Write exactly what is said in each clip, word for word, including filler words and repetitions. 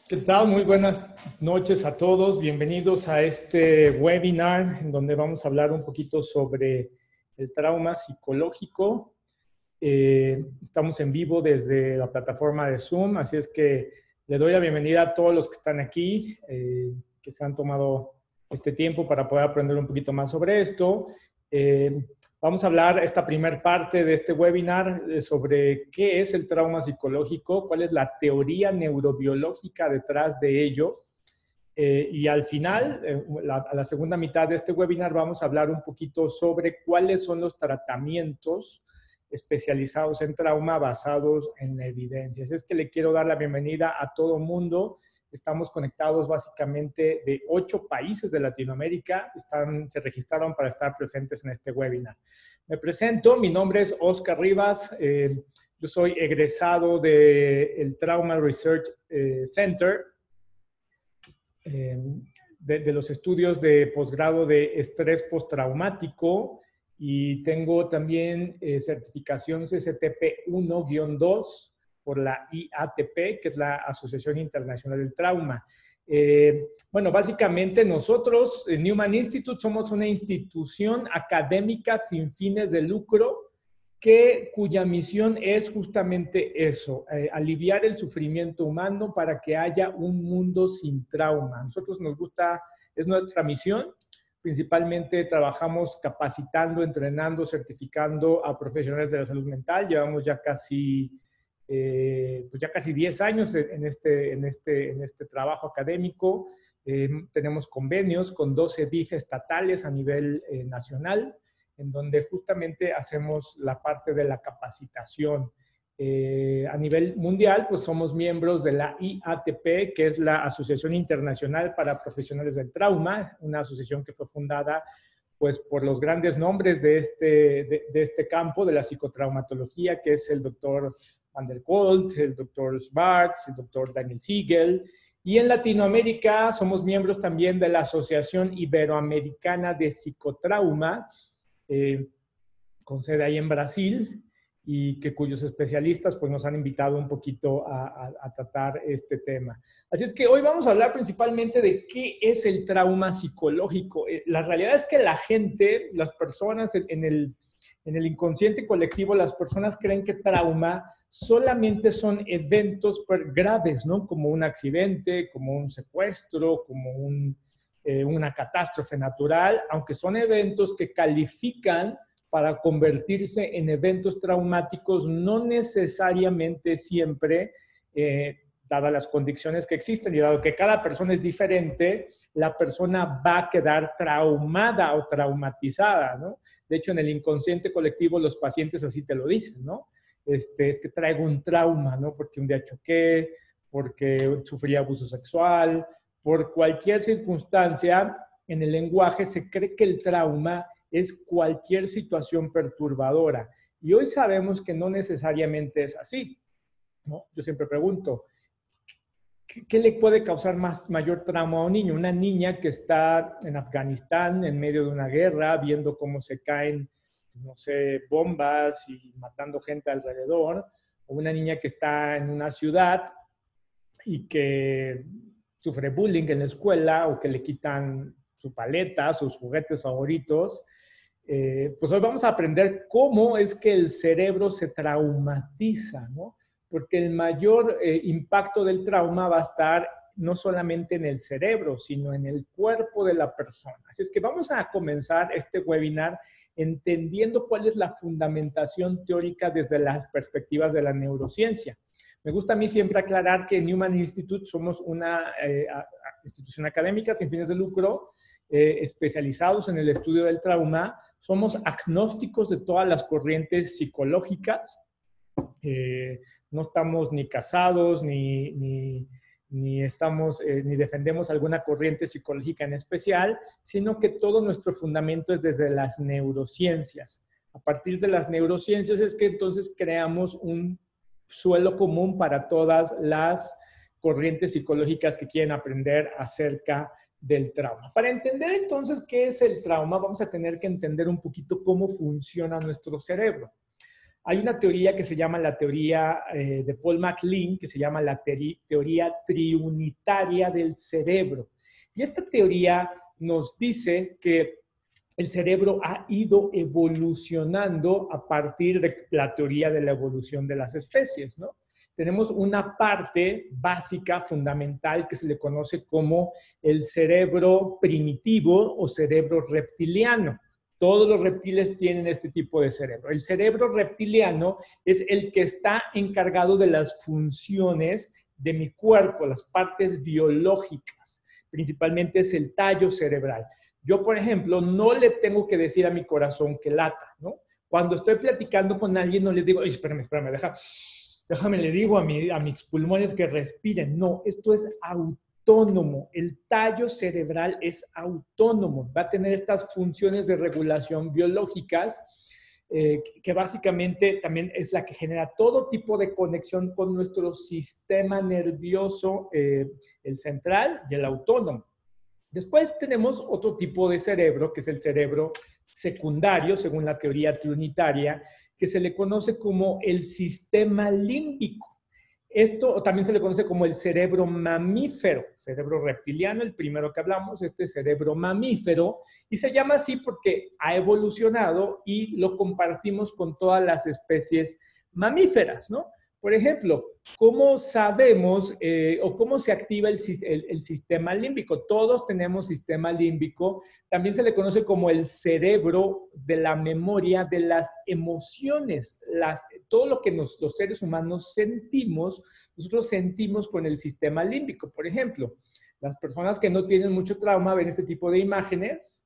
¿Qué tal? Muy buenas noches a todos. Bienvenidos a este webinar en donde vamos a hablar un poquito sobre el trauma psicológico. Eh, estamos en vivo desde la plataforma de Zoom, así es que le doy la bienvenida a todos los que están aquí, eh, que se han tomado este tiempo para poder aprender un poquito más sobre esto. Eh, Vamos a hablar esta primera parte de este webinar eh, sobre qué es el trauma psicológico, cuál es la teoría neurobiológica detrás de ello. Eh, y al final, eh, la, a la segunda mitad de este webinar, vamos a hablar un poquito sobre cuáles son los tratamientos especializados en trauma basados en la evidencia. Así es que le quiero dar la bienvenida a todo mundo. Estamos conectados básicamente de ocho países de Latinoamérica. Están, se registraron para estar presentes en este webinar. Me presento, mi nombre es Oscar Rivas. Eh, yo soy egresado del Trauma Research eh, Center, eh, de, de los estudios de posgrado de estrés postraumático, y tengo también eh, certificación C C T P uno guión dos por la I A T P, que es la Asociación Internacional del Trauma. Eh, bueno, básicamente nosotros, en Newman Institute, somos una institución académica sin fines de lucro que, cuya misión es justamente eso, eh, aliviar el sufrimiento humano para que haya un mundo sin trauma. A nosotros nos gusta, es nuestra misión. Principalmente trabajamos capacitando, entrenando, certificando a profesionales de la salud mental. Llevamos ya casi Eh, pues ya casi diez años en este, en este, en este trabajo académico. Eh, tenemos convenios con doce D I F estatales a nivel eh, nacional, en donde justamente hacemos la parte de la capacitación. Eh, a nivel mundial, pues somos miembros de la I A T P, que es la Asociación Internacional para Profesionales del Trauma, una asociación que fue fundada pues por los grandes nombres de este, de, de este campo, de la psicotraumatología, que es el doctor Van der Kolk, el doctor Schwartz, el doctor Daniel Siegel. Y en Latinoamérica somos miembros también de la Asociación Iberoamericana de Psicotrauma, eh, con sede ahí en Brasil, y que cuyos especialistas pues, nos han invitado un poquito a, a, a tratar este tema. Así es que hoy vamos a hablar principalmente de qué es el trauma psicológico. La realidad es que la gente, las personas en, en el En el inconsciente colectivo, las personas creen que trauma solamente son eventos graves, ¿no? Como un accidente, como un secuestro, como un, eh, una catástrofe natural, aunque son eventos que califican para convertirse en eventos traumáticos, no necesariamente siempre, eh, dadas las condiciones que existen y dado que cada persona es diferente, la persona va a quedar traumada o traumatizada, ¿no? De hecho, en el inconsciente colectivo los pacientes así te lo dicen, ¿no? Este, es que traigo un trauma, ¿no? Porque un día choqué, porque sufrí abuso sexual, por cualquier circunstancia. En el lenguaje se cree que el trauma es cualquier situación perturbadora. Y hoy sabemos que no necesariamente es así, ¿no? Yo siempre pregunto, ¿qué le puede causar más, mayor trauma a un niño? Una niña que está en Afganistán en medio de una guerra, viendo cómo se caen, no sé, bombas y matando gente alrededor, o una niña que está en una ciudad y que sufre bullying en la escuela o que le quitan su paleta, sus juguetes favoritos. Eh, pues hoy vamos a aprender cómo es que el cerebro se traumatiza, ¿no? Porque el mayor eh, impacto del trauma va a estar no solamente en el cerebro, sino en el cuerpo de la persona. Así es que vamos a comenzar este webinar entendiendo cuál es la fundamentación teórica desde las perspectivas de la neurociencia. Me gusta a mí siempre aclarar que Newman Institute somos una eh, institución académica sin fines de lucro, eh, especializados en el estudio del trauma. Somos agnósticos de todas las corrientes psicológicas. Eh, no estamos ni casados, ni, ni, ni, estamos, eh, ni defendemos alguna corriente psicológica en especial, sino que todo nuestro fundamento es desde las neurociencias. A partir de las neurociencias es que entonces creamos un suelo común para todas las corrientes psicológicas que quieren aprender acerca del trauma. Para entender entonces qué es el trauma, vamos a tener que entender un poquito cómo funciona nuestro cerebro. hay una teoría que se llama la teoría eh, de Paul MacLean, que se llama la teoría triunitaria del cerebro. Y esta teoría nos dice que el cerebro ha ido evolucionando a partir de la teoría de la evolución de las especies, ¿no? Tenemos una parte básica, fundamental, que se le conoce como el cerebro primitivo o cerebro reptiliano. Todos los reptiles tienen este tipo de cerebro. El cerebro reptiliano es el que está encargado de las funciones de mi cuerpo, las partes biológicas. Principalmente es el tallo cerebral. Yo, por ejemplo, no le tengo que decir a mi corazón que lata, ¿no? Cuando estoy platicando con alguien, no le digo, espérame, espérame, deja, déjame, le digo a, mi, a mis pulmones que respiren. No, esto es autónomo. El tallo cerebral es autónomo. Va a tener estas funciones de regulación biológicas eh, que básicamente también es la que genera todo tipo de conexión con nuestro sistema nervioso, eh, el central y el autónomo. Después tenemos otro tipo de cerebro, que es el cerebro secundario, según la teoría trinitaria, que se le conoce como el sistema límbico. Esto también se le conoce como el cerebro mamífero, cerebro reptiliano, el primero que hablamos, este cerebro mamífero, y se llama así porque ha evolucionado y lo compartimos con todas las especies mamíferas, ¿no? Por ejemplo, ¿cómo sabemos eh, o cómo se activa el, el, el sistema límbico? Todos tenemos sistema límbico. También se le conoce como el cerebro de la memoria de las emociones. Las, todo lo que nos, los seres humanos sentimos, nosotros sentimos con el sistema límbico. Por ejemplo, las personas que no tienen mucho trauma ven este tipo de imágenes.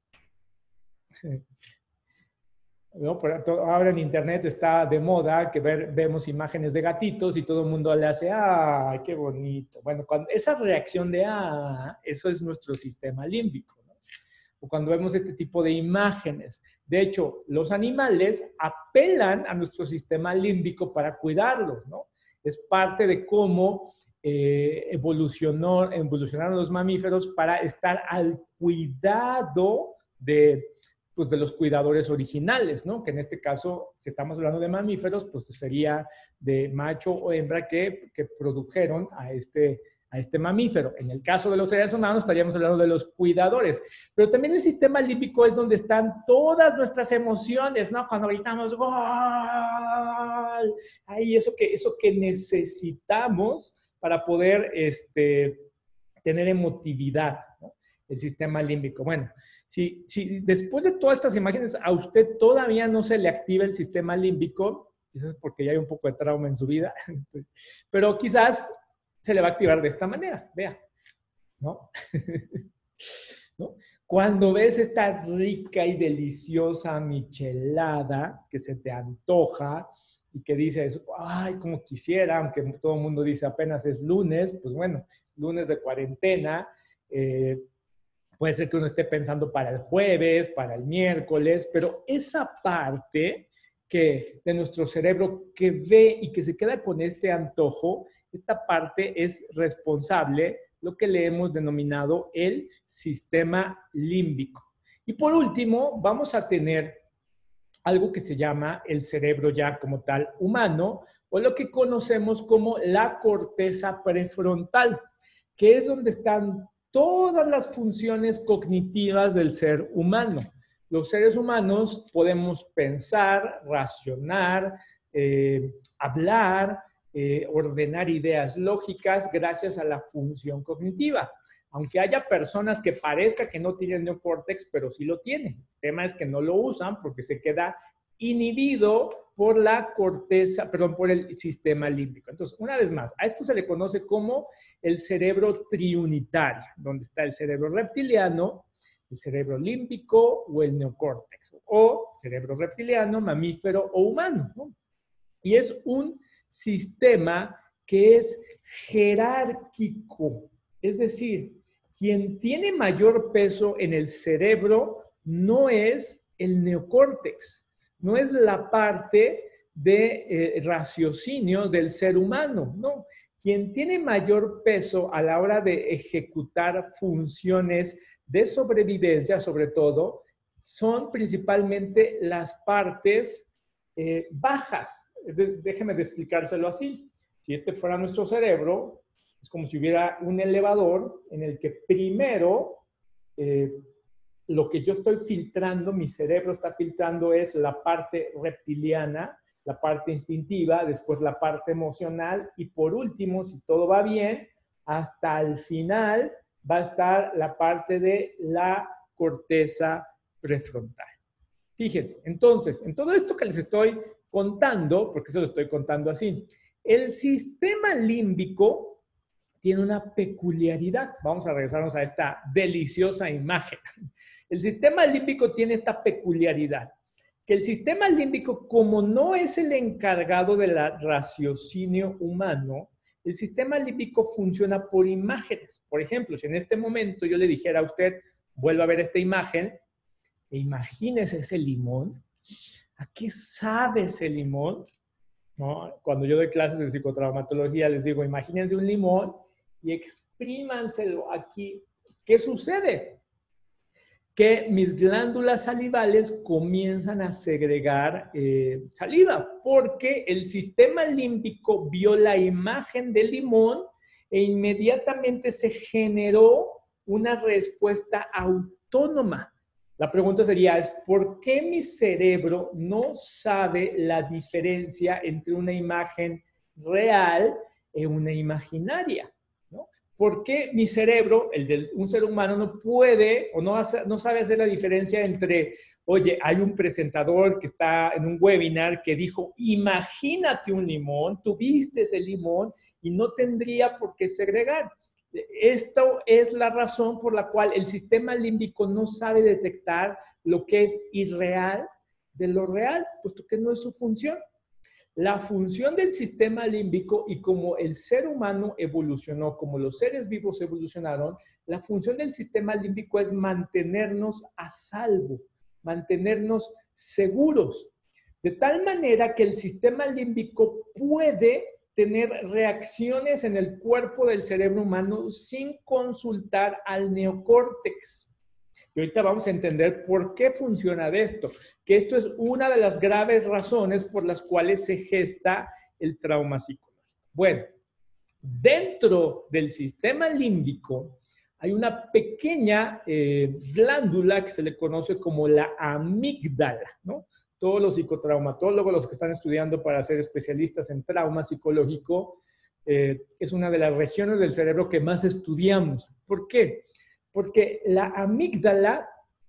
¿No? Ahora en internet está de moda que ver, vemos imágenes de gatitos y todo el mundo le hace, ¡ay, qué bonito! Bueno, cuando, esa reacción de ¡ah! Eso es nuestro sistema límbico, ¿no? O cuando vemos este tipo de imágenes. De hecho, los animales apelan a nuestro sistema límbico para cuidarlos, ¿no? Es parte de cómo eh, evolucionó, evolucionaron los mamíferos para estar al cuidado de... pues de los cuidadores originales, ¿no? Que en este caso, si estamos hablando de mamíferos, pues sería de macho o hembra que, que produjeron a este, a este mamífero. En el caso de los seres humanos, estaríamos hablando de los cuidadores. Pero también el sistema límbico es donde están todas nuestras emociones, ¿no? Cuando gritamos, ¡gol! Ahí eso que, eso que necesitamos para poder este, tener emotividad, ¿no? El sistema límbico. Bueno, si, si después de todas estas imágenes a usted todavía no se le activa el sistema límbico, quizás porque ya hay un poco de trauma en su vida, pero quizás se le va a activar de esta manera, vea, ¿no? ¿No? Cuando ves esta rica y deliciosa michelada que se te antoja y que dices, ay, como quisiera, aunque todo el mundo dice apenas es lunes, pues bueno, lunes de cuarentena, eh, puede ser que uno esté pensando para el jueves, para el miércoles, pero esa parte que, de nuestro cerebro que ve y que se queda con este antojo, esta parte es responsable, lo que le hemos denominado el sistema límbico. Y por último, vamos a tener algo que se llama el cerebro ya como tal humano, o lo que conocemos como la corteza prefrontal, que es donde están todas las funciones cognitivas del ser humano. Los seres humanos podemos pensar, racionar, eh, hablar, eh, ordenar ideas lógicas gracias a la función cognitiva. Aunque haya personas que parezca que no tienen neocórtex, pero sí lo tienen. El tema es que no lo usan porque se queda inhibido por la corteza, perdón, por el sistema límbico. Entonces, una vez más, a esto se le conoce como el cerebro triunitario, donde está el cerebro reptiliano, el cerebro límbico o el neocórtex, o cerebro reptiliano, mamífero o humano, ¿no? Y es un sistema que es jerárquico, es decir, quien tiene mayor peso en el cerebro no es el neocórtex, no es la parte de eh, raciocinio del ser humano, no. Quien tiene mayor peso a la hora de ejecutar funciones de sobrevivencia, sobre todo, son principalmente las partes eh, bajas, de, déjeme de explicárselo así. Si este fuera nuestro cerebro, es como si hubiera un elevador en el que primero eh, lo que yo estoy filtrando, mi cerebro está filtrando es la parte reptiliana, la parte instintiva, después la parte emocional y por último, si todo va bien, hasta el final va a estar la parte de la corteza prefrontal. Fíjense, entonces, en todo esto que les estoy contando, porque eso lo estoy contando así, el sistema límbico tiene una peculiaridad. Vamos a regresarnos a esta deliciosa imagen. El sistema límbico tiene esta peculiaridad, que el sistema límbico, como no es el encargado del raciocinio humano, el sistema límbico funciona por imágenes. Por ejemplo, si en este momento yo le dijera a usted, vuelva a ver esta imagen, e imagínese ese limón. ¿A qué sabe ese limón? ¿No? Cuando yo doy clases de psicotraumatología, les digo, imagínense un limón y exprímanselo aquí. ¿Qué sucede? Que mis glándulas salivales comienzan a segregar eh, saliva, porque el sistema límbico vio la imagen del limón e inmediatamente se generó una respuesta autónoma. La pregunta sería, es ¿por qué mi cerebro no sabe la diferencia entre una imagen real y una imaginaria? ¿No? ¿Por qué mi cerebro, el de un ser humano, no puede o no, hace, no sabe hacer la diferencia entre, oye, hay un presentador que está en un webinar que dijo, imagínate un limón, tuviste ese limón y no tendría por qué segregar? Esto es la razón por la cual el sistema límbico no sabe detectar lo que es irreal de lo real, puesto que no es su función. La función del sistema límbico y como el ser humano evolucionó, como los seres vivos evolucionaron, la función del sistema límbico es mantenernos a salvo, mantenernos seguros. De tal manera que el sistema límbico puede tener reacciones en el cuerpo del cerebro humano sin consultar al neocórtex. Y ahorita vamos a entender por qué funciona de esto, que esto es una de las graves razones por las cuales se gesta el trauma psicológico. Bueno, dentro del sistema límbico hay una pequeña eh, glándula que se le conoce como la amígdala, ¿no? Todos los psicotraumatólogos, los que están estudiando para ser especialistas en trauma psicológico, eh, es una de las regiones del cerebro que más estudiamos. ¿Por qué? Porque la amígdala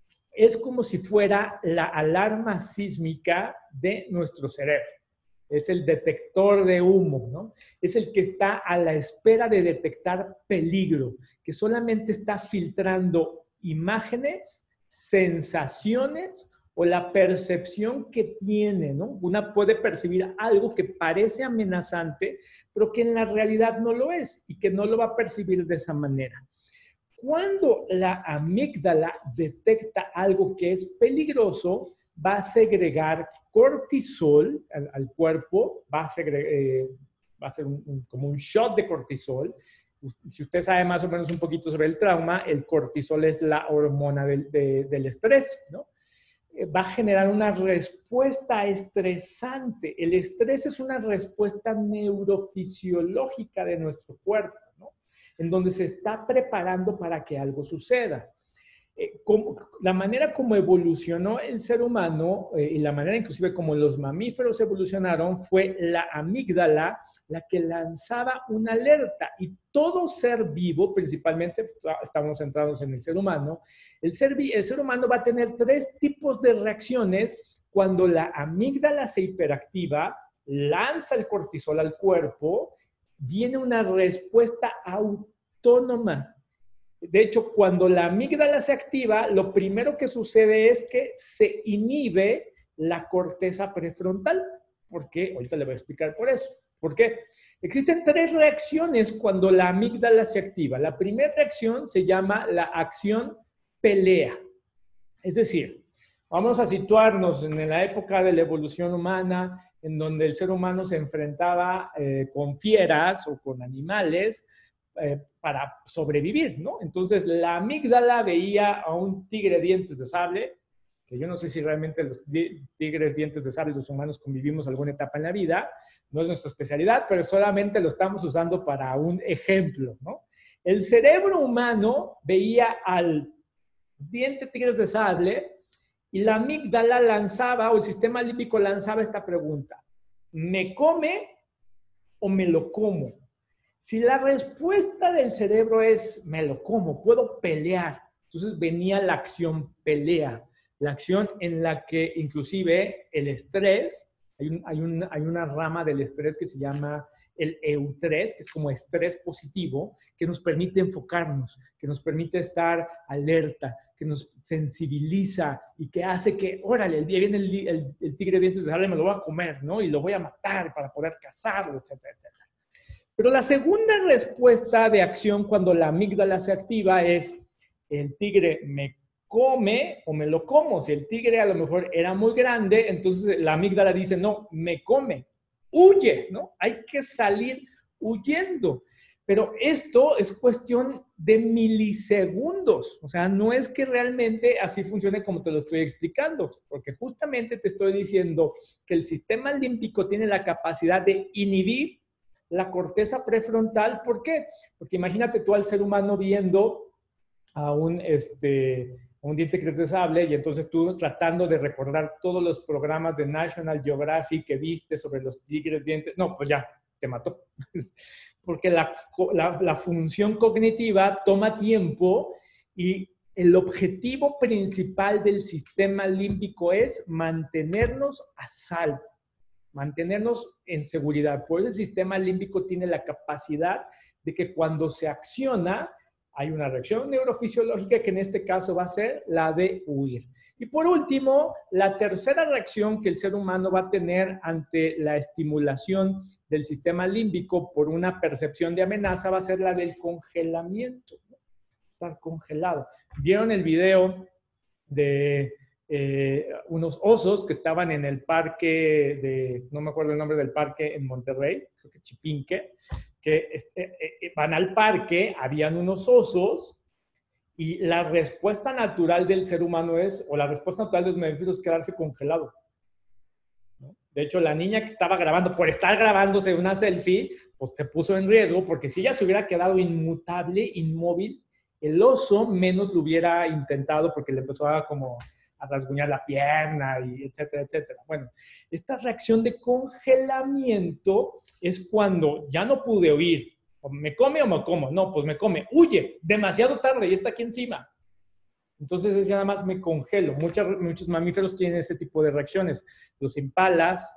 es como si fuera la alarma sísmica de nuestro cerebro. Es el detector de humo, ¿no? Es el que está a la espera de detectar peligro, que solamente está filtrando imágenes, sensaciones o la percepción que tiene, ¿no? Una puede percibir algo que parece amenazante, pero que en la realidad no lo es y que no lo va a percibir de esa manera. Cuando la amígdala detecta algo que es peligroso, va a segregar cortisol al, al cuerpo, va a, segregar, eh, va a ser un, un, como un shot de cortisol. Si usted sabe más o menos un poquito sobre el trauma, el cortisol es la hormona del, de, del estrés, ¿no? Va a generar una respuesta estresante. El estrés es una respuesta neurofisiológica de nuestro cuerpo, ¿no? En donde se está preparando para que algo suceda. Eh, como, la manera como evolucionó el ser humano eh, y la manera inclusive como los mamíferos evolucionaron fue la amígdala la que lanzaba una alerta y todo ser vivo, principalmente estamos centrados en el ser humano, el ser, el ser humano va a tener tres tipos de reacciones cuando la amígdala se hiperactiva, lanza el cortisol al cuerpo, viene una respuesta autónoma. De hecho, cuando la amígdala se activa, lo primero que sucede es que se inhibe la corteza prefrontal. ¿Por qué? Ahorita le voy a explicar por eso. ¿Por qué? Existen tres reacciones cuando la amígdala se activa. La primera reacción se llama la acción pelea. Es decir, vamos a situarnos en la época de la evolución humana, en donde el ser humano se enfrentaba eh, con fieras o con animales, Eh, para sobrevivir, ¿no? Entonces, la amígdala veía a un tigre de dientes de sable que yo no sé si realmente los tigres dientes de sable y los humanos convivimos alguna etapa en la vida, no es nuestra especialidad, pero solamente lo estamos usando para un ejemplo, ¿no? El cerebro humano veía al diente tigres de sable y la amígdala lanzaba, o el sistema límbico lanzaba esta pregunta: ¿me come o me lo como? Si la respuesta del cerebro es me lo como, puedo pelear, entonces venía la acción pelea, la acción en la que inclusive el estrés, hay, un, hay, un, hay una rama del estrés que se llama el eutrés, que es como estrés positivo, que nos permite enfocarnos, que nos permite estar alerta, que nos sensibiliza y que hace que, órale, viene el, el, el tigre de dientes de sable, me lo voy a comer, ¿no? Y lo voy a matar para poder cazarlo, etcétera, etcétera. Pero la segunda respuesta de acción cuando la amígdala se activa es: el tigre me come o me lo como. Si el tigre a lo mejor era muy grande, entonces la amígdala dice, no, me come, huye, ¿no? Hay que salir huyendo. Pero esto es cuestión de milisegundos. O sea, no es que realmente así funcione como te lo estoy explicando, porque justamente te estoy diciendo que el sistema límbico tiene la capacidad de inhibir la corteza prefrontal. ¿Por qué? Porque imagínate tú al ser humano viendo a un, este, a un diente de sable y entonces tú tratando de recordar todos los programas de National Geographic que viste sobre los tigres dientes. No, pues ya, te mató. Porque la, la, la función cognitiva toma tiempo y el objetivo principal del sistema límbico es mantenernos a salvo, mantenernos en seguridad. Por eso el sistema límbico tiene la capacidad de que cuando se acciona, hay una reacción neurofisiológica que en este caso va a ser la de huir. Y por último, la tercera reacción que el ser humano va a tener ante la estimulación del sistema límbico por una percepción de amenaza va a ser la del congelamiento, ¿no? Estar congelado. ¿Vieron el video de eh, unos osos que estaban en el parque de, no me acuerdo el nombre del parque en Monterrey, creo que Chipinque, que eh, eh, van al parque, habían unos osos y la respuesta natural del ser humano es, o la respuesta natural de los mamíferos es quedarse congelado, ¿no? De hecho, la niña que estaba grabando, por estar grabándose una selfie, pues se puso en riesgo, porque si ella se hubiera quedado inmutable, inmóvil, el oso menos lo hubiera intentado porque le empezó a como a rasguñar la pierna, y etcétera, etcétera. Bueno, esta reacción de congelamiento es cuando ya no pude huir. ¿Me come o me como? No, pues me come. Huye, demasiado tarde, ya está aquí encima. Entonces es ya nada más me congelo. Muchas, muchos mamíferos tienen ese tipo de reacciones. Los impalas,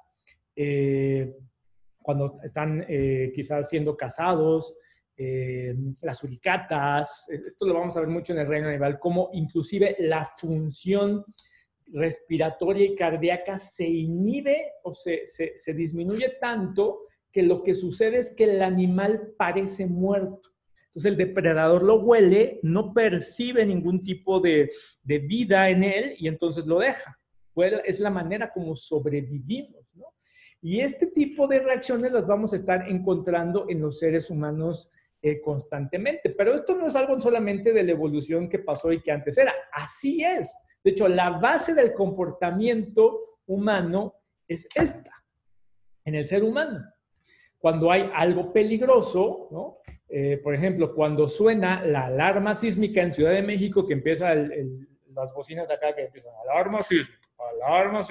eh, cuando están eh, quizás siendo cazados, eh, las suricatas, esto lo vamos a ver mucho en el reino animal, cómo inclusive la función respiratoria y cardíaca se inhibe o se, se, se disminuye tanto que lo que sucede es que el animal parece muerto. Entonces el depredador lo huele, no percibe ningún tipo de, de vida en él y entonces lo deja. Pues es la manera como sobrevivimos, ¿no? Y este tipo de reacciones las vamos a estar encontrando en los seres humanos eh, constantemente. Pero esto no es algo solamente de la evolución que pasó y que antes era. Así es. De hecho, la base del comportamiento humano es esta, en el ser humano. Cuando hay algo peligroso, ¿no? Eh, por ejemplo, cuando suena la alarma sísmica en Ciudad de México, que empieza el, el, las bocinas acá que empiezan, alarma sísmica, alarma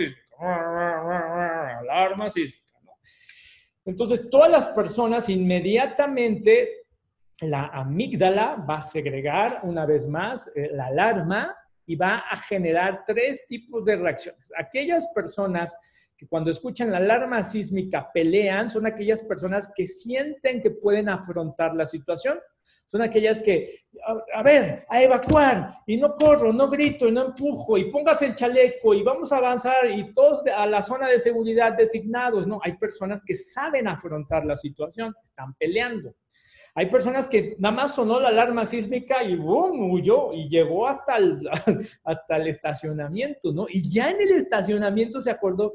sísmica, alarma sísmica, ¿no? Entonces, todas las personas inmediatamente, la amígdala va a segregar una vez más eh, la alarma y va a generar tres tipos de reacciones. Aquellas personas que cuando escuchan la alarma sísmica pelean, son aquellas personas que sienten que pueden afrontar la situación. Son aquellas que, a, a ver, a evacuar, y no corro, no grito, y no empujo, y póngase el chaleco, y vamos a avanzar, y todos a la zona de seguridad designados. No, hay personas que saben afrontar la situación, están peleando. Hay personas que nada más sonó la alarma sísmica y ¡boom! Huyó y llegó hasta el, hasta el estacionamiento, ¿no? Y ya en el estacionamiento se acordó,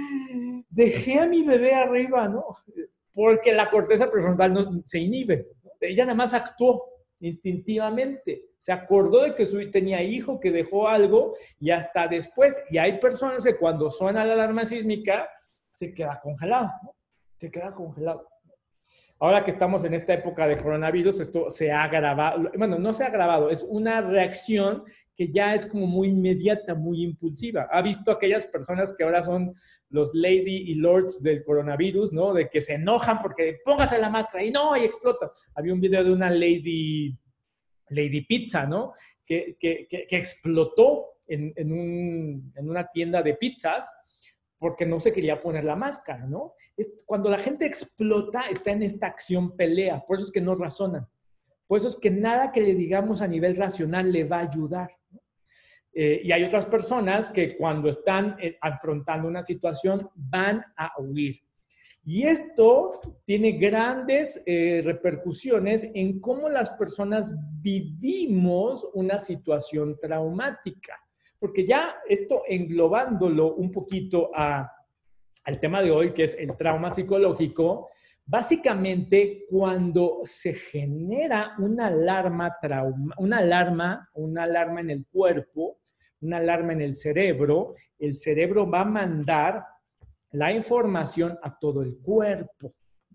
dejé a mi bebé arriba, ¿no? Porque la corteza prefrontal no, se inhibe, ¿no? Ella nada más actuó. instintivamente. Se acordó de que su, tenía hijo, que dejó algo, y hasta después, y hay personas que cuando suena la alarma sísmica, se queda congelado, ¿no? Se queda congelado. Ahora que estamos en esta época de coronavirus, esto se ha agravado, bueno, no se ha agravado, es una reacción que ya es como muy inmediata, muy impulsiva. ¿Ha visto aquellas personas que ahora son los lady y lords del coronavirus, ¿no? De que se enojan porque póngase la máscara y no, y explota. Había un video de una lady, lady pizza, ¿no? Que, que, que, que explotó en, en, un, en una tienda de pizzas porque no se quería poner la máscara, ¿no? Cuando la gente explota, está en esta acción pelea, por eso es que no razonan. Por eso es que nada que le digamos a nivel racional le va a ayudar, ¿no? Eh, y hay otras personas que cuando están eh, afrontando una situación van a huir. Y esto tiene grandes eh, repercusiones en cómo las personas vivimos una situación traumática. Porque ya esto englobándolo un poquito a, al tema de hoy, que es el trauma psicológico, básicamente cuando se genera una alarma, trauma, una alarma, una alarma en el cuerpo, una alarma en el cerebro, el cerebro va a mandar la información a todo el cuerpo.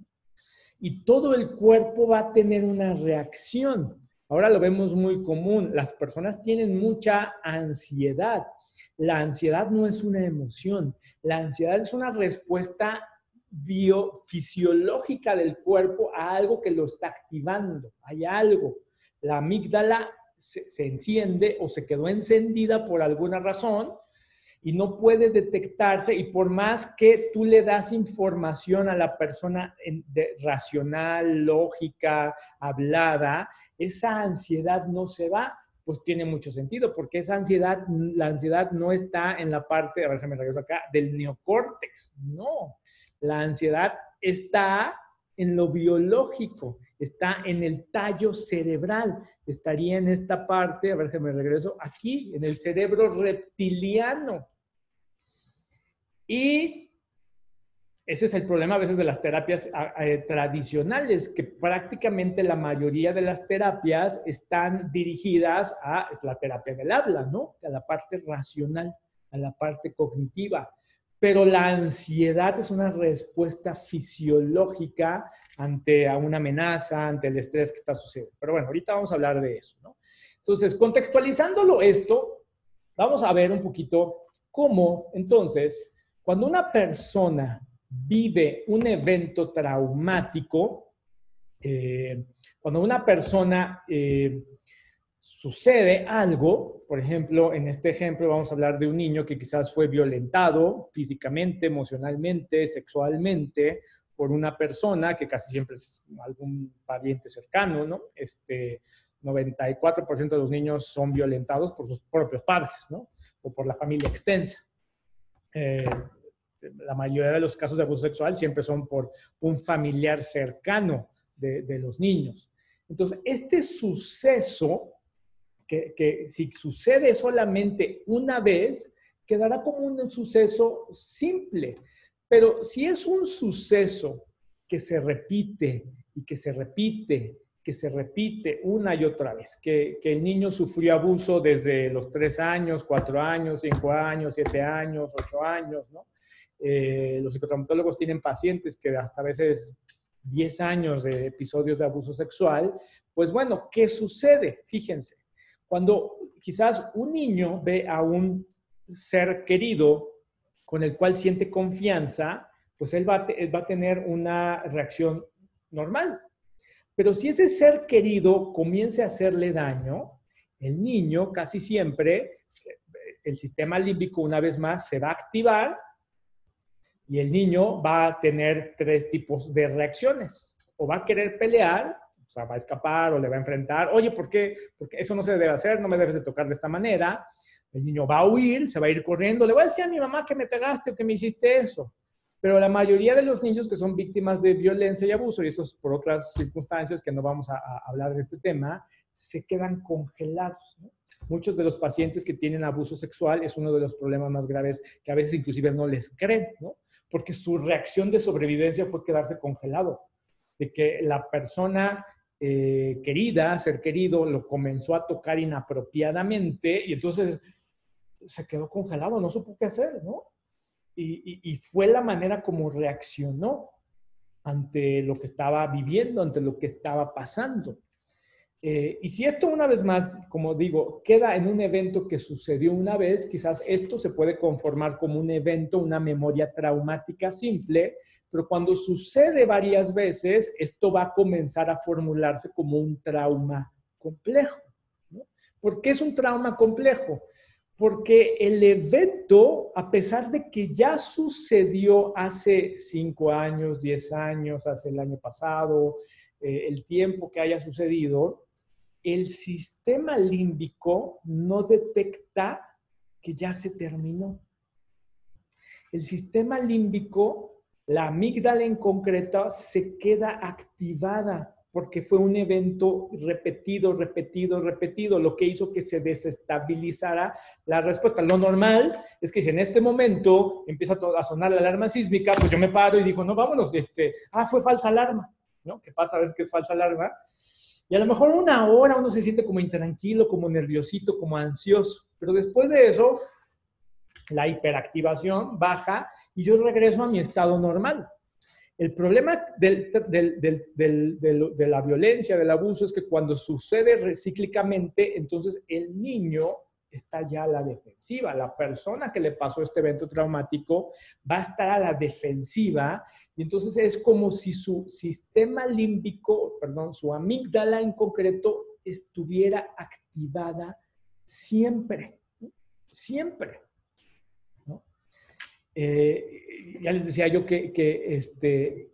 Y todo el cuerpo va a tener una reacción. Ahora lo vemos muy común. Las personas tienen mucha ansiedad. La ansiedad no es una emoción. La ansiedad es una respuesta biofisiológica del cuerpo a algo que lo está activando. Hay algo. La amígdala se, se enciende o se quedó encendida por alguna razón y no puede detectarse, y por más que tú le das información a la persona de, racional, lógica, hablada, esa ansiedad no se va, pues tiene mucho sentido, porque esa ansiedad, la ansiedad no está en la parte, a ver si me regreso acá, del neocórtex, no. La ansiedad está en lo biológico, está en el tallo cerebral, estaría en esta parte, a ver si me regreso, aquí, en el cerebro reptiliano. Y ese es el problema a veces de las terapias eh, tradicionales, que prácticamente la mayoría de las terapias están dirigidas a es la terapia del habla, ¿no? A la parte racional, a la parte cognitiva. Pero la ansiedad es una respuesta fisiológica ante una amenaza, ante el estrés que está sucediendo. Pero bueno, ahorita vamos a hablar de eso, ¿no? Entonces, contextualizándolo esto, vamos a ver un poquito cómo, entonces, cuando una persona vive un evento traumático, eh, cuando una persona eh, sucede algo, por ejemplo, en este ejemplo vamos a hablar de un niño que quizás fue violentado físicamente, emocionalmente, sexualmente, por una persona que casi siempre es algún pariente cercano, ¿no? Este, noventa y cuatro por ciento de los niños son violentados por sus propios padres, ¿no? O por la familia extensa. Eh, la mayoría de los casos de abuso sexual siempre son por un familiar cercano de, de los niños. Entonces, este suceso, que, que si sucede solamente una vez, quedará como un suceso simple. Pero si es un suceso que se repite y que se repite, que se repite una y otra vez, que, que el niño sufrió abuso desde los tres años, cuatro años, cinco años, siete años, ocho años, ¿no? Eh, los psicotraumatólogos tienen pacientes que hasta a veces diez años de episodios de abuso sexual. Pues bueno, ¿qué sucede? Fíjense, cuando quizás un niño ve a un ser querido con el cual siente confianza, pues él va, él va a tener una reacción normal. Pero si ese ser querido comienza a hacerle daño, el niño casi siempre, el sistema límbico una vez más se va a activar y el niño va a tener tres tipos de reacciones. O va a querer pelear, o sea, va a escapar o le va a enfrentar. Oye, ¿por qué? Porque eso no se debe hacer, no me debes de tocar de esta manera. El niño va a huir, se va a ir corriendo. Le voy a decir a mi mamá que me pegaste o que me hiciste eso. Pero la mayoría de los niños que son víctimas de violencia y abuso, y eso es por otras circunstancias que no vamos a, a hablar de este tema, se quedan congelados, ¿no? Muchos de los pacientes que tienen abuso sexual es uno de los problemas más graves que a veces inclusive no les creen, ¿no? Porque su reacción de sobrevivencia fue quedarse congelado. De que la persona eh, querida, ser querido, lo comenzó a tocar inapropiadamente y entonces se quedó congelado, no supo qué hacer, ¿no? Y, y, y fue la manera como reaccionó ante lo que estaba viviendo, ante lo que estaba pasando. Eh, y si esto una vez más, como digo, queda en un evento que sucedió una vez, quizás esto se puede conformar como un evento, una memoria traumática simple, pero cuando sucede varias veces, esto va a comenzar a formularse como un trauma complejo, ¿no? ¿Por qué es un trauma complejo? Porque el evento, a pesar de que ya sucedió hace cinco años, diez años, hace el año pasado, eh, el tiempo que haya sucedido, el sistema límbico no detecta que ya se terminó. El sistema límbico, la amígdala en concreto, se queda activada porque fue un evento repetido, repetido, repetido, lo que hizo que se desestabilizara la respuesta. Lo normal es que si en este momento empieza a sonar la alarma sísmica, pues yo me paro y digo, no, vámonos, este, ah, fue falsa alarma, ¿no? ¿Qué pasa a veces que es falsa alarma? Y a lo mejor una hora uno se siente como intranquilo, como nerviosito, como ansioso. Pero después de eso, la hiperactivación baja y yo regreso a mi estado normal. El problema del, del, del, del, del, de la violencia, del abuso, es que cuando sucede recíclicamente, entonces el niño está ya a la defensiva. La persona que le pasó este evento traumático va a estar a la defensiva y entonces es como si su sistema límbico, perdón, su amígdala en concreto, estuviera activada siempre, siempre, ¿no? Eh, ya les decía yo que, que, este,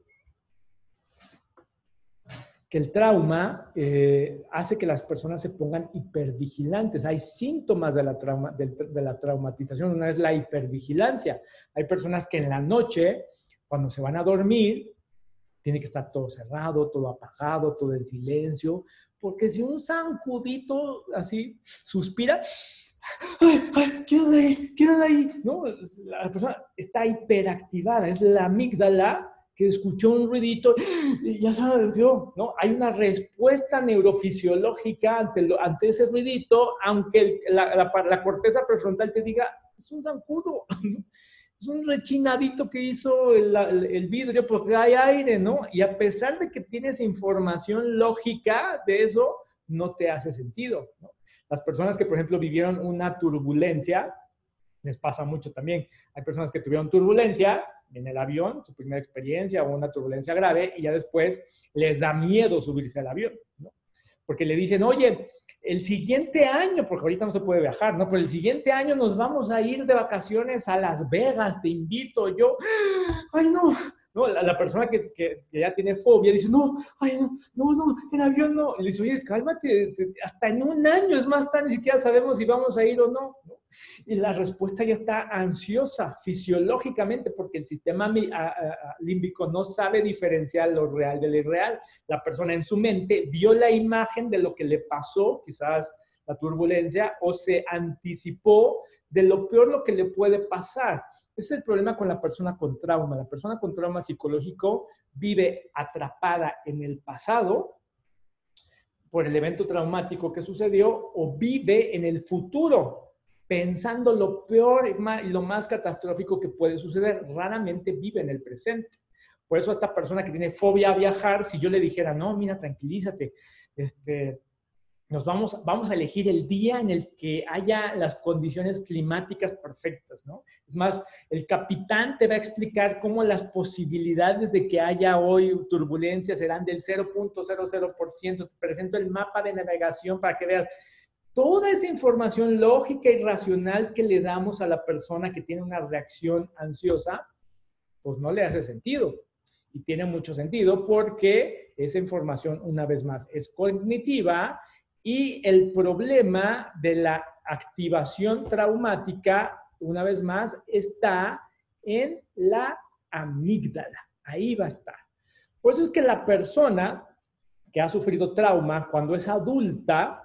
que el trauma eh, hace que las personas se pongan hipervigilantes. Hay síntomas de la, trauma, de, de la traumatización. Una es la hipervigilancia. Hay personas que en la noche, cuando se van a dormir, tiene que estar todo cerrado, todo apagado, todo en silencio, porque si un zancudito así suspira, ¡ay, ay, quédate ahí, quédate ahí! ¿No? La persona está hiperactivada, es la amígdala que escuchó un ruidito y ya sabe, ¿no? Hay una respuesta neurofisiológica ante, lo, ante ese ruidito, aunque el, la, la, la corteza prefrontal te diga, es un zancudo, es un rechinadito que hizo el, el vidrio porque hay aire, ¿no? Y a pesar de que tienes información lógica de eso, no te hace sentido, ¿no? Las personas que, por ejemplo, vivieron una turbulencia, les pasa mucho también. Hay personas que tuvieron turbulencia en el avión, su primera experiencia o una turbulencia grave, y ya después les da miedo subirse al avión, ¿no? Porque le dicen, oye, el siguiente año, porque ahorita no se puede viajar, ¿no? Pero el siguiente año nos vamos a ir de vacaciones a Las Vegas, te invito. Yo, ay, no. No, la, la persona que, que, que ya tiene fobia dice, no, ay, no, no, no, en avión no. Y le dice, oye, cálmate, te, hasta en un año, es más, tan, ni siquiera sabemos si vamos a ir o no, ¿no? Y la respuesta ya está ansiosa fisiológicamente porque el sistema a, a, límbico no sabe diferenciar lo real de lo irreal. La persona en su mente vio la imagen de lo que le pasó, quizás la turbulencia, o se anticipó de lo peor lo que le puede pasar. Ese es el problema con la persona con trauma. La persona con trauma psicológico vive atrapada en el pasado por el evento traumático que sucedió o vive en el futuro pensando lo peor y lo más catastrófico que puede suceder. Raramente vive en el presente. Por eso esta persona que tiene fobia a viajar, si yo le dijera, no, mira, tranquilízate, este, nos vamos, vamos a elegir el día en el que haya las condiciones climáticas perfectas, ¿no? Es más, el capitán te va a explicar cómo las posibilidades de que haya hoy turbulencias serán del cero punto cero cero por ciento. Te presento el mapa de navegación para que veas toda esa información lógica y racional que le damos a la persona que tiene una reacción ansiosa, pues no le hace sentido. Y tiene mucho sentido porque esa información, una vez más, es cognitiva y el problema de la activación traumática, una vez más, está en la amígdala. Ahí va a estar. Por eso es que la persona que ha sufrido trauma, cuando es adulta,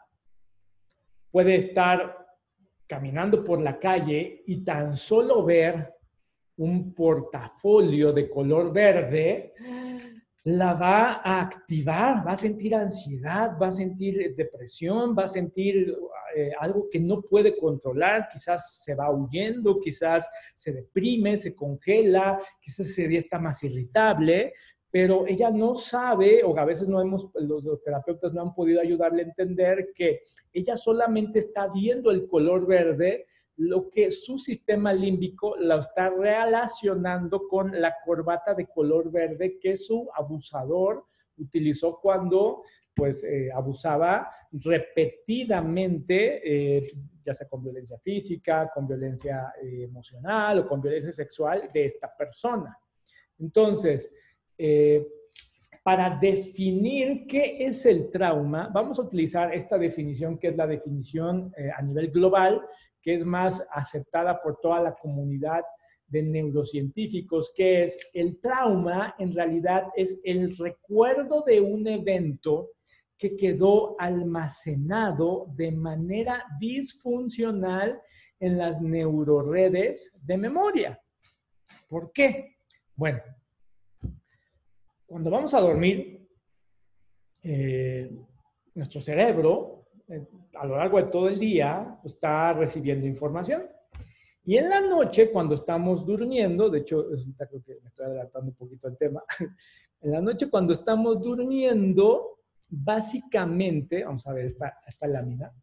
puede estar caminando por la calle y tan solo ver un portafolio de color verde la va a activar, va a sentir ansiedad, va a sentir depresión, va a sentir eh, algo que no puede controlar, quizás se va huyendo, quizás se deprime, se congela, quizás ese día está más irritable, pero ella no sabe, o a veces no hemos, los, los terapeutas no han podido ayudarle a entender que ella solamente está viendo el color verde, lo que su sistema límbico lo está relacionando con la corbata de color verde que su abusador utilizó cuando pues eh, abusaba repetidamente, eh, ya sea con violencia física, con violencia eh, emocional o con violencia sexual de esta persona. Entonces, eh, para definir qué es el trauma, vamos a utilizar esta definición que es la definición eh, a nivel global, que es más aceptada por toda la comunidad de neurocientíficos, que es el trauma en realidad es el recuerdo de un evento que quedó almacenado de manera disfuncional en las neuroredes de memoria. ¿Por qué? Bueno, cuando vamos a dormir, eh, nuestro cerebro, eh, a lo largo de todo el día, pues, está recibiendo información. Y en la noche, cuando estamos durmiendo, de hecho, creo que me estoy adelantando un poquito al tema, en la noche cuando estamos durmiendo, básicamente, vamos a ver esta, esta lámina,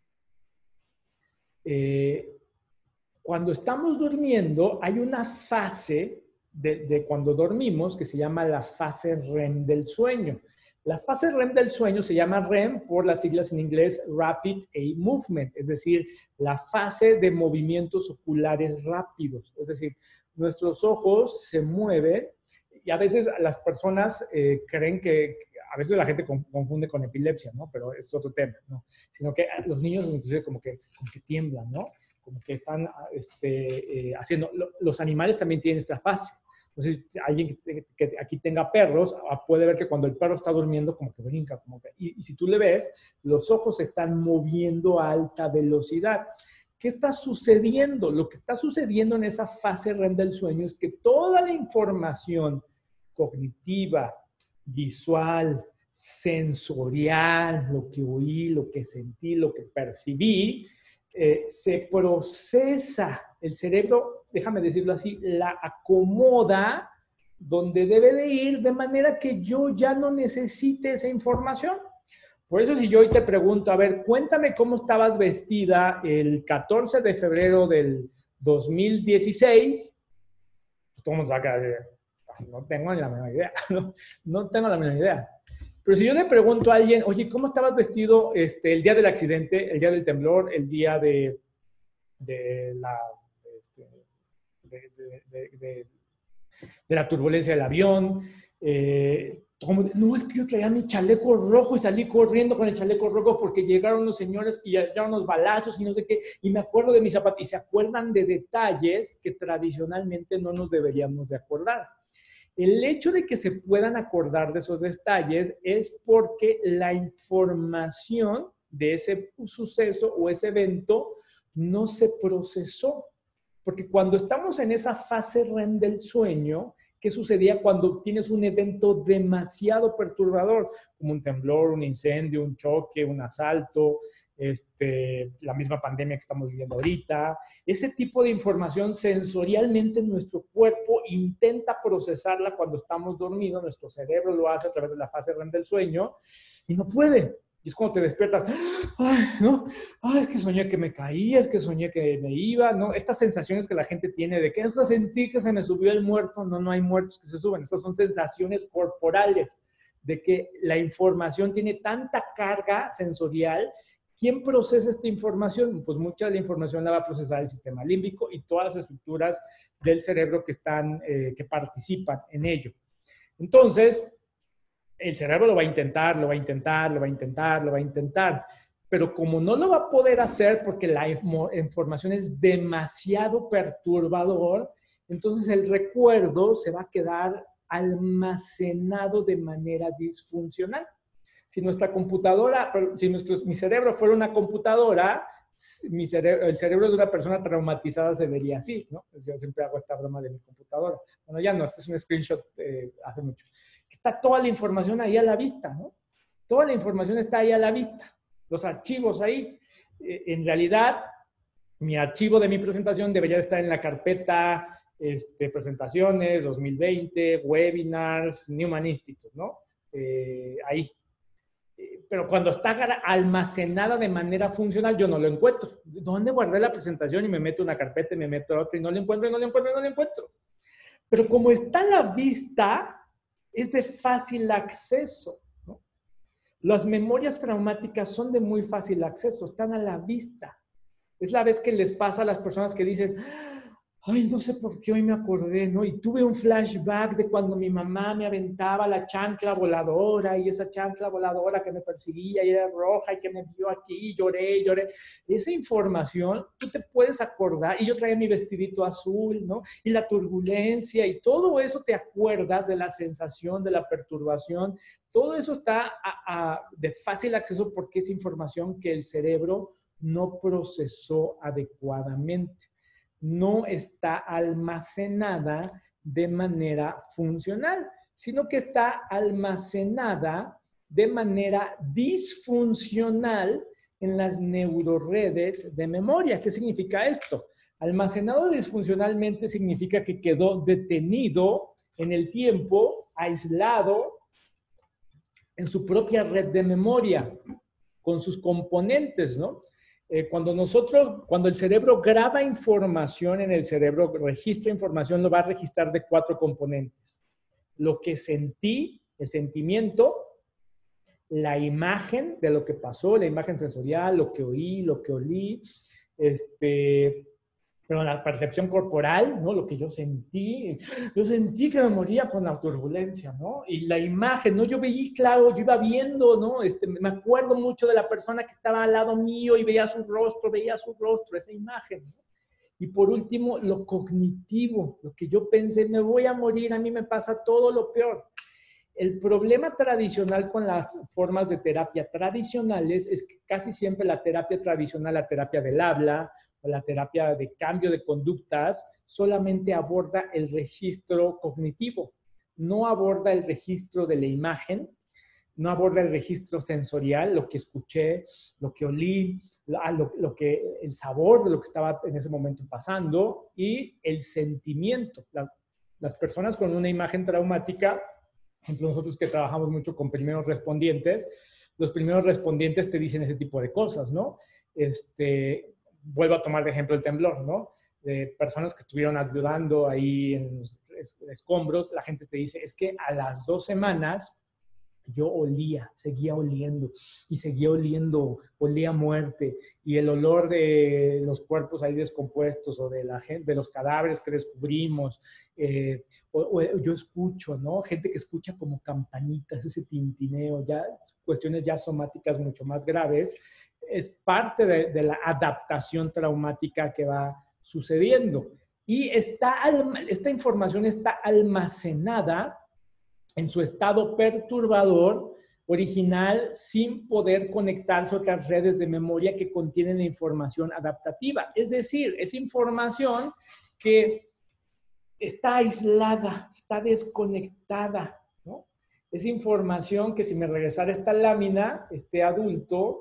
eh, cuando estamos durmiendo hay una fase de, de cuando dormimos que se llama la fase R E M del sueño. La fase R E M del sueño se llama R E M por las siglas en inglés Rapid Eye Movement, es decir, la fase de movimientos oculares rápidos. Es decir, nuestros ojos se mueven y a veces las personas eh, creen que, a veces la gente confunde con epilepsia, ¿no? Pero es otro tema, ¿no? Sino que los niños inclusive como que, como que tiemblan, ¿no? Como que están este, eh, haciendo, los animales también tienen esta fase. Entonces, alguien que, que aquí tenga perros puede ver que cuando el perro está durmiendo como que brinca, como que, y, y si tú le ves, los ojos se están moviendo a alta velocidad. ¿Qué está sucediendo? Lo que está sucediendo en esa fase R E M del sueño es que toda la información cognitiva, visual, sensorial, lo que oí, lo que sentí, lo que percibí, eh, se procesa. El cerebro, déjame decirlo así, la acomoda donde debe de ir de manera que yo ya no necesite esa información. Por eso si yo hoy te pregunto, a ver, cuéntame cómo estabas vestida el catorce de febrero del dos mil dieciséis, pues todo el mundo va a quedar de, no tengo ni la menor idea, no, no tengo la menor idea. Pero si yo le pregunto a alguien, oye, ¿cómo estabas vestido este, el día del accidente, el día del temblor, el día de, de, la, este, de, de, de, de, de la turbulencia del avión? Eh, como, no, es que yo traía mi chaleco rojo y salí corriendo con el chaleco rojo porque llegaron los señores y llegaron los balazos y no sé qué, y me acuerdo de mis zapatos, y se acuerdan de detalles que tradicionalmente no nos deberíamos de acordar. El hecho de que se puedan acordar de esos detalles es porque la información de ese suceso o ese evento no se procesó. Porque cuando estamos en esa fase R E M del sueño, ¿qué sucedía cuando tienes un evento demasiado perturbador? Como un temblor, un incendio, un choque, un asalto, este, la misma pandemia que estamos viviendo ahorita. Ese tipo de información sensorialmente nuestro cuerpo intenta procesarla cuando estamos dormidos, nuestro cerebro lo hace a través de la fase R E M del sueño y no puede. Y es cuando te despiertas, ay, ¿no? Ay, es que soñé que me caía, es que soñé que me iba, ¿no? Estas sensaciones que la gente tiene de que eso sentí que se me subió el muerto, no, no hay muertos que se suben, estas son sensaciones corporales de que la información tiene tanta carga sensorial. ¿Quién procesa esta información? Pues mucha de la información la va a procesar el sistema límbico y todas las estructuras del cerebro que, están, eh, que participan en ello. Entonces, el cerebro lo va a intentar, lo va a intentar, lo va a intentar, lo va a intentar, pero como no lo va a poder hacer porque la información es demasiado perturbador, entonces el recuerdo se va a quedar almacenado de manera disfuncional. Si nuestra computadora, si nuestro, mi cerebro fuera una computadora, mi cerebro, el cerebro de una persona traumatizada se vería así, ¿no? Yo siempre hago esta broma de mi computadora. Bueno, ya no, este es un screenshot eh, hace mucho. está toda la información ahí a la vista, ¿no? Toda la información está ahí a la vista, los archivos ahí. Eh, en realidad, mi archivo de mi presentación debería estar en la carpeta este, presentaciones, dos mil veinte, webinars, Newman Institute, ¿no? Eh, ahí. Eh, pero cuando está almacenada de manera funcional, yo no lo encuentro. ¿Dónde guardé la presentación? Y me meto una carpeta y me meto a otra y no lo encuentro, y no lo encuentro, y no lo encuentro. Pero como está a la vista, es de fácil acceso, ¿no? Las memorias traumáticas son de muy fácil acceso, están a la vista. Es la vez que les pasa a las personas que dicen, ay, no sé por qué hoy me acordé, ¿no? Y tuve un flashback de cuando mi mamá me aventaba la chancla voladora y esa chancla voladora que me perseguía y era roja y que me vio aquí y lloré y lloré. Esa información tú te puedes acordar, y yo traía mi vestidito azul, ¿no? Y la turbulencia y todo eso te acuerdas de la sensación, de la perturbación. Todo eso está a, a, de fácil acceso porque es información que el cerebro no procesó adecuadamente. No está almacenada de manera funcional, sino que está almacenada de manera disfuncional en las neuroredes de memoria. ¿Qué significa esto? Almacenado disfuncionalmente significa que quedó detenido en el tiempo, aislado en su propia red de memoria, con sus componentes, ¿no? Eh, cuando nosotros, cuando el cerebro graba información en el cerebro, registra información, lo va a registrar de cuatro componentes. Lo que sentí, el sentimiento, la imagen de lo que pasó, la imagen sensorial, lo que oí, lo que olí, este, pero la percepción corporal, ¿no? Lo que yo sentí, yo sentí que me moría con la turbulencia, ¿no? Y la imagen, ¿no? Yo veía, claro, yo iba viendo, ¿no? Este, me acuerdo mucho de la persona que estaba al lado mío y veía su rostro, veía su rostro, esa imagen, ¿no? Y por último, lo cognitivo, lo que yo pensé, me voy a morir, a mí me pasa todo lo peor. El problema tradicional con las formas de terapia tradicionales es que casi siempre la terapia tradicional, la terapia del habla, o la terapia de cambio de conductas, solamente aborda el registro cognitivo, no aborda el registro de la imagen, no aborda el registro sensorial, lo que escuché, lo que olí, lo, lo que, el sabor de lo que estaba en ese momento pasando y el sentimiento. La, las personas con una imagen traumática, por ejemplo, nosotros que trabajamos mucho con primeros respondientes, los primeros respondientes te dicen ese tipo de cosas, ¿no? Este... Vuelvo a tomar de ejemplo el temblor, ¿no? De personas que estuvieron ayudando ahí en los escombros, la gente te dice, es que a las dos semanas yo olía, seguía oliendo y seguía oliendo, olía muerte y el olor de los cuerpos ahí descompuestos o de, la gente, de los cadáveres que descubrimos, eh, o, o yo escucho, ¿no? Gente que escucha como campanitas, ese tintineo, ya cuestiones ya somáticas mucho más graves, es parte de, de la adaptación traumática que va sucediendo. Y está, esta información está almacenada en su estado perturbador original sin poder conectarse a otras redes de memoria que contienen la información adaptativa. Es decir, es información que está aislada, está desconectada, ¿no? Es información que si me regresara esta lámina, este adulto,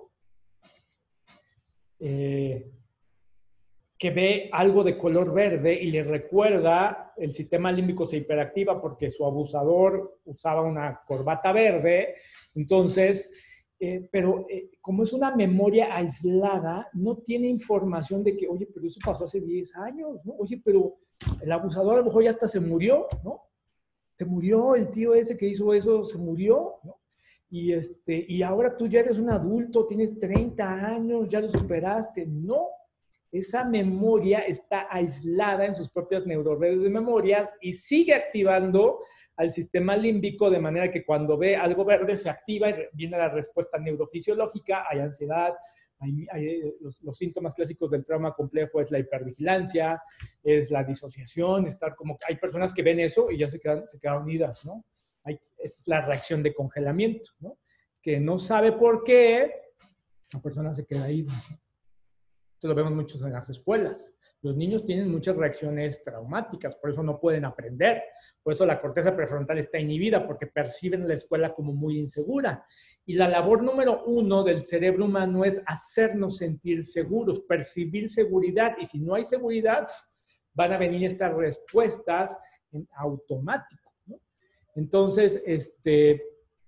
Eh, que ve algo de color verde y le recuerda, el sistema límbico se hiperactiva porque su abusador usaba una corbata verde, entonces, eh, pero eh, como es una memoria aislada, no tiene información de que, oye, pero eso pasó hace diez años, ¿no? Oye, pero el abusador a lo mejor ya hasta se murió, ¿no? Se murió, el tío ese que hizo eso se murió, ¿no? Y, este, y ahora tú ya eres un adulto, tienes treinta años, ya lo superaste. No, esa memoria está aislada en sus propias neuroredes de memorias y sigue activando al sistema límbico de manera que cuando ve algo verde se activa y viene la respuesta neurofisiológica, hay ansiedad, hay, hay, los, los síntomas clásicos del trauma complejo es la hipervigilancia, es la disociación, estar como, hay personas que ven eso y ya se quedan, se quedan unidas, ¿no? Hay, es la reacción de congelamiento, ¿no? Que no sabe por qué, la persona se queda ahí. Esto lo vemos muchos en las escuelas. Los niños tienen muchas reacciones traumáticas, por eso no pueden aprender. Por eso la corteza prefrontal está inhibida, porque perciben la escuela como muy insegura. Y la labor número uno del cerebro humano es hacernos sentir seguros, percibir seguridad. Y si no hay seguridad, van a venir estas respuestas en automático, ¿no? Entonces, este...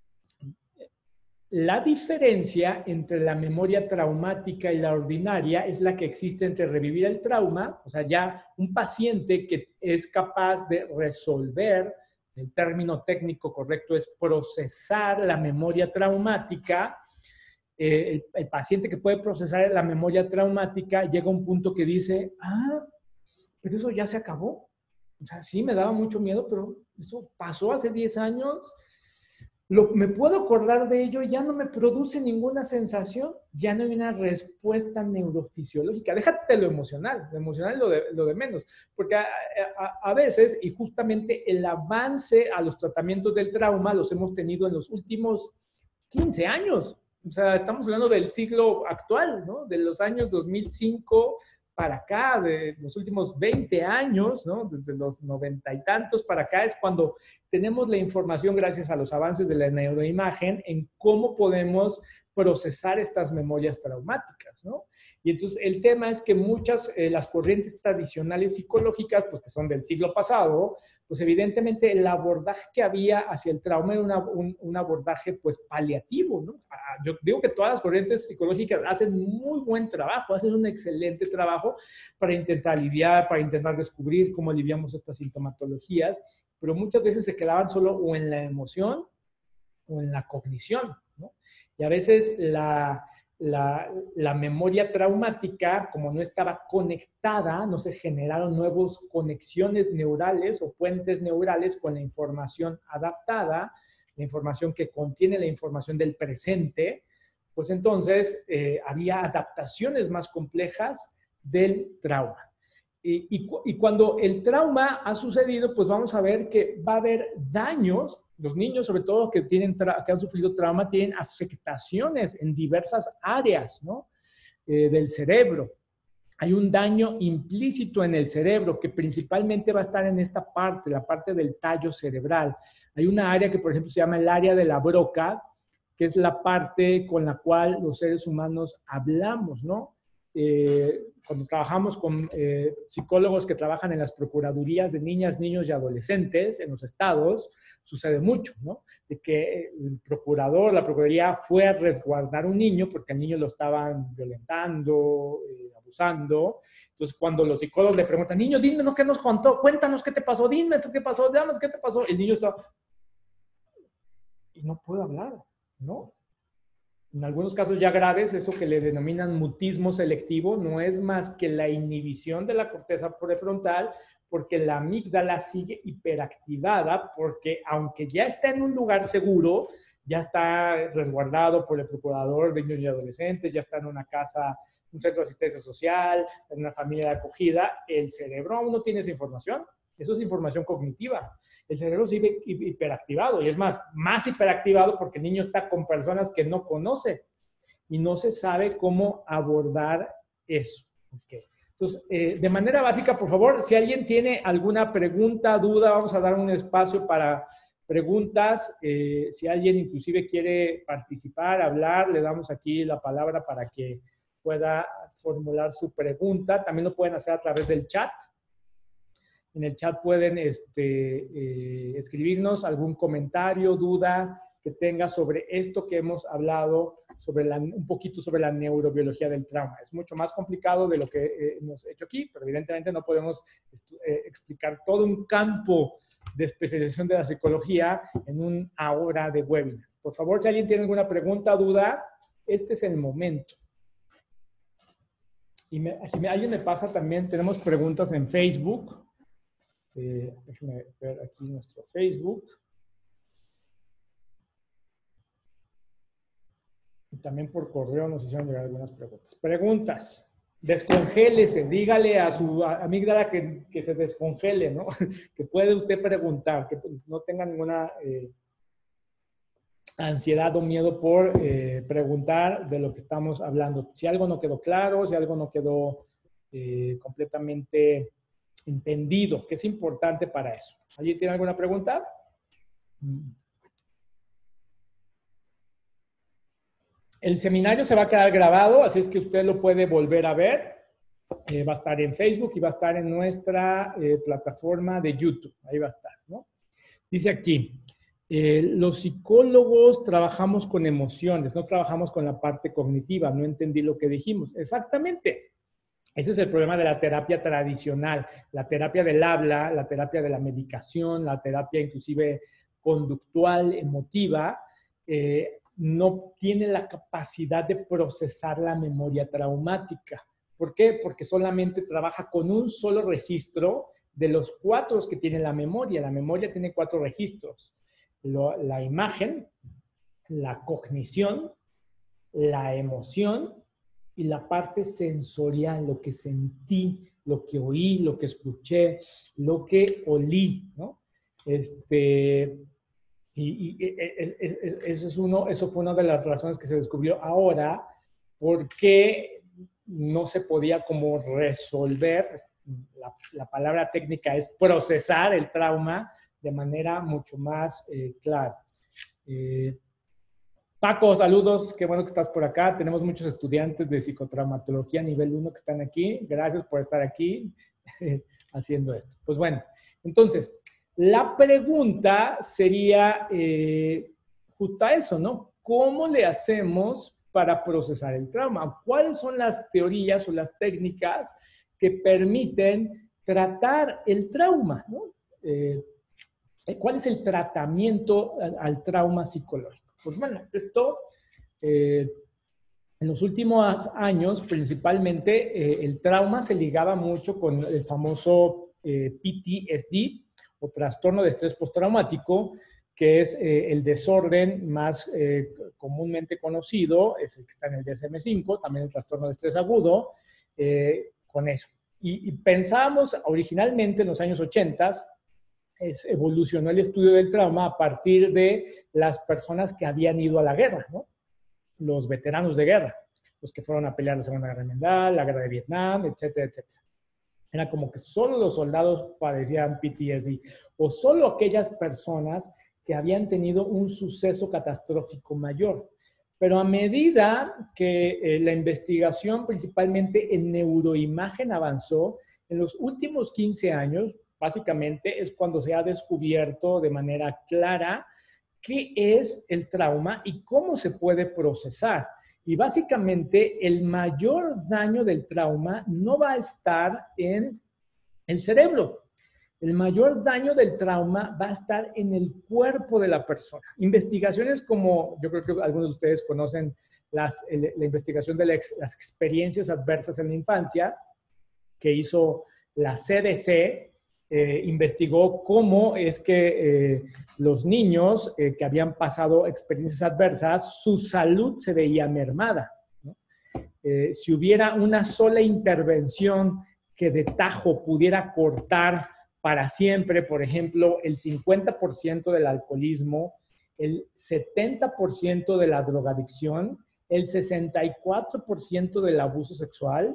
la diferencia entre la memoria traumática y la ordinaria es la que existe entre revivir el trauma, o sea, ya un paciente que es capaz de resolver, el término técnico correcto es procesar la memoria traumática. Eh, el, el paciente que puede procesar la memoria traumática llega a un punto que dice, ah, pero eso ya se acabó. O sea, sí me daba mucho miedo, pero eso pasó hace diez años. Lo, me puedo acordar de ello, ya no me produce ninguna sensación, ya no hay una respuesta neurofisiológica. Déjate de lo emocional, lo emocional es lo de, lo de menos, porque a, a, a veces, y justamente el avance a los tratamientos del trauma los hemos tenido en los últimos quince años. O sea, estamos hablando del siglo actual, ¿no? De los años dos mil cinco para acá, de los últimos veinte años, ¿no? Desde los noventa y tantos para acá es cuando tenemos la información gracias a los avances de la neuroimagen en cómo podemos procesar estas memorias traumáticas, ¿no? Y entonces el tema es que muchas, eh, las corrientes tradicionales psicológicas, pues que son del siglo pasado, pues evidentemente el abordaje que había hacia el trauma era una, un, un abordaje pues paliativo, ¿no? Yo digo que todas las corrientes psicológicas hacen muy buen trabajo, hacen un excelente trabajo para intentar aliviar, para intentar descubrir cómo aliviamos estas sintomatologías, pero muchas veces se quedaban solo o en la emoción o en la cognición, ¿no? Y a veces la, la, la memoria traumática, como no estaba conectada, no se generaron nuevas conexiones neurales o puentes neurales con la información adaptada, la información que contiene la información del presente, pues entonces eh, había adaptaciones más complejas del trauma. Y, y, y cuando el trauma ha sucedido, pues vamos a ver que va a haber daños. Los niños, sobre todo que, tienen que han sufrido trauma, tienen afectaciones en diversas áreas, ¿no? eh, del cerebro. Hay un daño implícito en el cerebro que principalmente va a estar en esta parte, la parte del tallo cerebral. Hay una área que, por ejemplo, se llama el área de la Broca, que es la parte con la cual los seres humanos hablamos, ¿no? Eh, cuando trabajamos con eh, psicólogos que trabajan en las procuradurías de niñas, niños y adolescentes en los estados, sucede mucho, ¿no? De que el procurador, la procuraduría fue a resguardar un niño porque al niño lo estaban violentando, eh, abusando. Entonces, cuando los psicólogos le preguntan, niño, dime qué nos contó, cuéntanos qué te pasó, dime qué pasó, dime qué te pasó. El niño está... y no puede hablar, ¿no? En algunos casos ya graves, eso que le denominan mutismo selectivo, no es más que la inhibición de la corteza prefrontal, porque la amígdala sigue hiperactivada, porque aunque ya está en un lugar seguro, ya está resguardado por el procurador de niños y adolescentes, ya está en una casa, un centro de asistencia social, en una familia de acogida, el cerebro aún no tiene esa información. Eso es información cognitiva. El cerebro sigue hiperactivado y es más, más hiperactivado porque el niño está con personas que no conoce y no se sabe cómo abordar eso. Okay. Entonces, eh, de manera básica, por favor, si alguien tiene alguna pregunta, duda, vamos a dar un espacio para preguntas. Eh, si alguien inclusive quiere participar, hablar, le damos aquí la palabra para que pueda formular su pregunta. También lo pueden hacer a través del chat. En el chat pueden este, eh, escribirnos algún comentario, duda que tenga sobre esto que hemos hablado, sobre la, un poquito sobre la neurobiología del trauma. Es mucho más complicado de lo que eh, hemos hecho aquí, pero evidentemente no podemos eh, explicar todo un campo de especialización de la psicología en una hora de webinar. Por favor, si alguien tiene alguna pregunta, duda, este es el momento. Y me, si me, alguien me pasa también, tenemos preguntas en Facebook. Eh, déjenme ver aquí nuestro Facebook. Y también por correo nos hicieron llegar algunas preguntas. Preguntas. Descongélese, dígale a su amígdala que, que se descongele, ¿no? Que puede usted preguntar, que no tenga ninguna eh, ansiedad o miedo por eh, preguntar de lo que estamos hablando. Si algo no quedó claro, si algo no quedó eh, completamente entendido, que es importante para eso. ¿Alguien tiene alguna pregunta? El seminario se va a quedar grabado, así es que usted lo puede volver a ver. Eh, va a estar en Facebook y va a estar en nuestra eh, plataforma de YouTube. Ahí va a estar, ¿no? Dice aquí, eh, los psicólogos trabajamos con emociones, no trabajamos con la parte cognitiva. No entendí lo que dijimos. Exactamente. Ese es el problema de la terapia tradicional, la terapia del habla, la terapia de la medicación, la terapia inclusive conductual, emotiva, eh, no tiene la capacidad de procesar la memoria traumática. ¿Por qué? Porque solamente trabaja con un solo registro de los cuatro que tiene la memoria. La memoria tiene cuatro registros. Lo, la imagen, la cognición, la emoción y la parte sensorial, lo que sentí, lo que oí, lo que escuché, lo que olí, ¿no? Este, y, y eso, es uno, eso fue una de las razones que se descubrió ahora, porque no se podía como resolver, la, la palabra técnica es procesar el trauma de manera mucho más eh, clara. Eh, Paco, saludos, qué bueno que estás por acá. Tenemos muchos estudiantes de psicotraumatología nivel uno que están aquí. Gracias por estar aquí haciendo esto. Pues bueno, entonces, la pregunta sería eh, justo a eso, ¿no? ¿Cómo le hacemos para procesar el trauma? ¿Cuáles son las teorías o las técnicas que permiten tratar el trauma, ¿no? Eh, ¿Cuál es el tratamiento al, al trauma psicológico? Pues bueno, esto eh, en los últimos años, principalmente, eh, el trauma se ligaba mucho con el famoso eh, P T S D, o trastorno de estrés postraumático, que es eh, el desorden más eh, comúnmente conocido, es el que está en el D S M cinco, también el trastorno de estrés agudo, eh, con eso. Y, y pensábamos originalmente en los años ochenta, Es, evolucionó el estudio del trauma a partir de las personas que habían ido a la guerra, ¿no? Los veteranos de guerra, los que fueron a pelear la Segunda Guerra Mundial, la Guerra de Vietnam, etcétera, etcétera. Era como que solo los soldados padecían P T S D, o solo aquellas personas que habían tenido un suceso catastrófico mayor. Pero a medida que eh, la investigación, principalmente en neuroimagen, avanzó, en los últimos quince años, básicamente es cuando se ha descubierto de manera clara qué es el trauma y cómo se puede procesar. Y básicamente el mayor daño del trauma no va a estar en el cerebro. El mayor daño del trauma va a estar en el cuerpo de la persona. Investigaciones como, yo creo que algunos de ustedes conocen las, el, la investigación de la ex, las experiencias adversas en la infancia, que hizo la C D C, Eh, investigó cómo es que eh, los niños eh, que habían pasado experiencias adversas, su salud se veía mermada, ¿no? Eh, si hubiera una sola intervención que de tajo pudiera cortar para siempre, por ejemplo, el cincuenta por ciento del alcoholismo, el setenta por ciento de la drogadicción, el sesenta y cuatro por ciento del abuso sexual,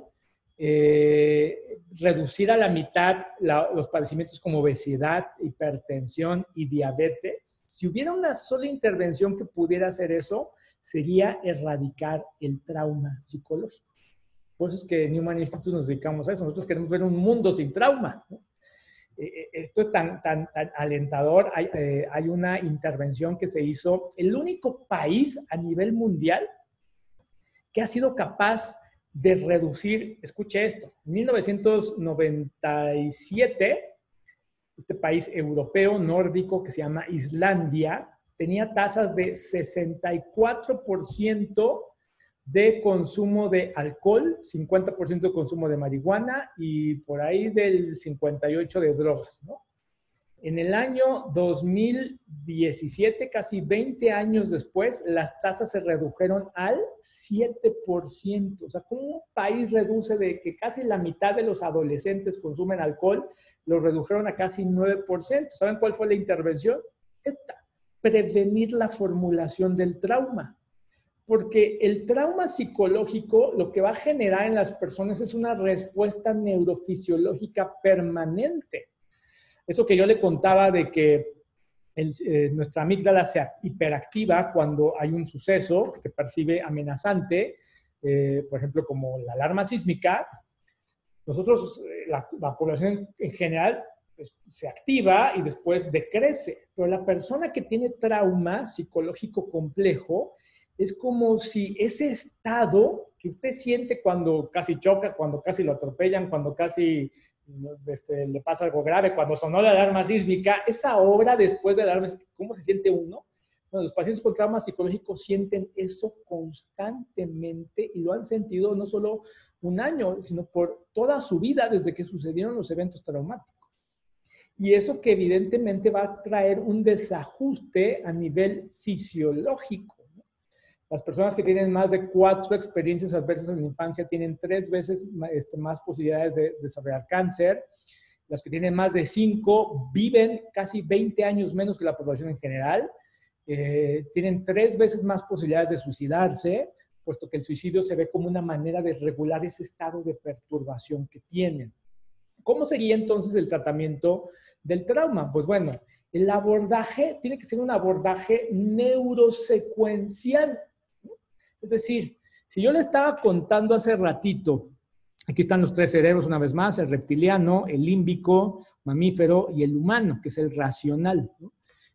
Eh, reducir a la mitad la, los padecimientos como obesidad, hipertensión y diabetes. Si hubiera una sola intervención que pudiera hacer eso, sería erradicar el trauma psicológico. Por eso es que en Newman Institute nos dedicamos a eso. Nosotros queremos ver un mundo sin trauma, ¿no? Eh, esto es tan, tan, tan alentador. Hay, eh, hay una intervención que se hizo, el único país a nivel mundial que ha sido capaz de reducir, escuche esto, en mil novecientos noventa y siete, este país europeo nórdico que se llama Islandia, tenía tasas de sesenta y cuatro por ciento de consumo de alcohol, cincuenta por ciento de consumo de marihuana y por ahí del cincuenta y ocho por ciento de drogas, ¿no? En el año dos mil diecisiete, casi veinte años después, las tasas se redujeron al siete por ciento. O sea, ¿cómo un país reduce de que casi la mitad de los adolescentes consumen alcohol? Lo redujeron a casi nueve por ciento. ¿Saben cuál fue la intervención? Esta, prevenir la formulación del trauma. Porque el trauma psicológico lo que va a generar en las personas es una respuesta neurofisiológica permanente. Eso que yo le contaba de que el, eh, nuestra amígdala se hiperactiva cuando hay un suceso que percibe amenazante, eh, por ejemplo, como la alarma sísmica. Nosotros, la, la población en general, pues, se activa y después decrece. Pero la persona que tiene trauma psicológico complejo es como si ese estado que usted siente cuando casi choca, cuando casi lo atropellan, cuando casi este, le pasa algo grave, cuando sonó la alarma sísmica, esa hora después de la alarma sísmica, ¿cómo se siente uno? Bueno, los pacientes con trauma psicológico sienten eso constantemente y lo han sentido no solo un año, sino por toda su vida desde que sucedieron los eventos traumáticos. Y eso que evidentemente va a traer un desajuste a nivel fisiológico. Las personas que tienen más de cuatro experiencias adversas en la infancia tienen tres veces este, más posibilidades de desarrollar cáncer. Las que tienen más de cinco viven casi veinte años menos que la población en general. Eh, tienen tres veces más posibilidades de suicidarse, puesto que el suicidio se ve como una manera de regular ese estado de perturbación que tienen. ¿Cómo sería entonces el tratamiento del trauma? Pues bueno, el abordaje tiene que ser un abordaje neurosecuencial. Es decir, si yo le estaba contando hace ratito, aquí están los tres cerebros una vez más, el reptiliano, el límbico, mamífero y el humano, que es el racional, ¿no?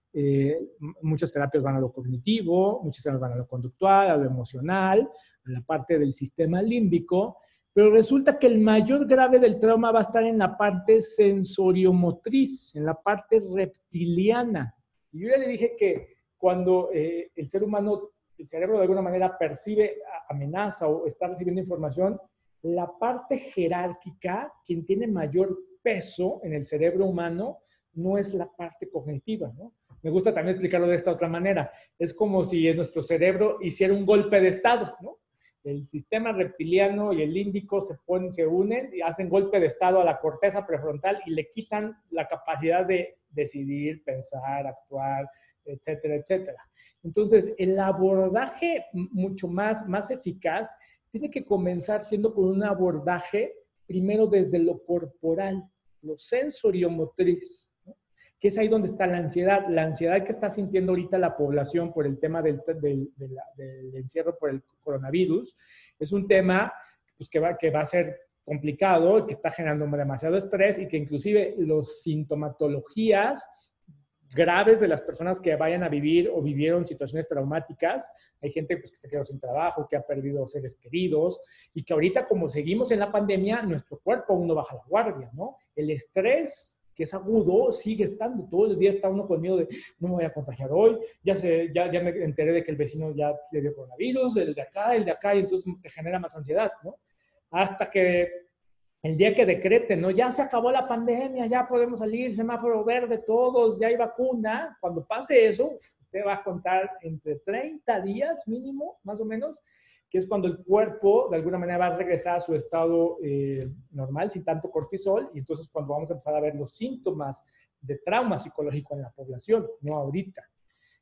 Eh, muchas terapias van a lo cognitivo, muchas terapias van a lo conductual, a lo emocional, a la parte del sistema límbico, pero resulta que el mayor grave del trauma va a estar en la parte sensoriomotriz, en la parte reptiliana. Y yo ya le dije que cuando eh, el ser humano, el cerebro de alguna manera percibe amenaza o está recibiendo información, la parte jerárquica, quien tiene mayor peso en el cerebro humano, no es la parte cognitiva, ¿no? Me gusta también explicarlo de esta otra manera. Es como si en nuestro cerebro hiciera un golpe de estado, ¿no? El sistema reptiliano y el límbico se, ponen, se unen y hacen golpe de estado a la corteza prefrontal y le quitan la capacidad de decidir, pensar, actuar, etcétera, etcétera. Entonces, el abordaje mucho más, más eficaz tiene que comenzar siendo con un abordaje primero desde lo corporal, lo sensoriomotriz, que es ahí donde está la ansiedad. La ansiedad que está sintiendo ahorita la población por el tema del, del, del, del encierro por el coronavirus es un tema pues, que, va, que va a ser complicado, que está generando demasiado estrés y que inclusive las sintomatologías graves de las personas que vayan a vivir o vivieron situaciones traumáticas. Hay gente pues, que se quedó sin trabajo, que ha perdido seres queridos y que ahorita como seguimos en la pandemia, nuestro cuerpo aún no baja la guardia, ¿no? El estrés que es agudo, sigue estando. Todos los días está uno con miedo de, no me voy a contagiar hoy, ya, se, ya, ya me enteré de que el vecino ya le dio coronavirus, el de acá, el de acá, y entonces te genera más ansiedad, ¿no? Hasta que el día que decreten, ¿no? Ya se acabó la pandemia, ya podemos salir, semáforo verde, todos, ya hay vacuna. Cuando pase eso, usted va a contar entre treinta días mínimo, más o menos, que es cuando el cuerpo de alguna manera va a regresar a su estado eh, normal, sin tanto cortisol, y entonces cuando vamos a empezar a ver los síntomas de trauma psicológico en la población, no ahorita.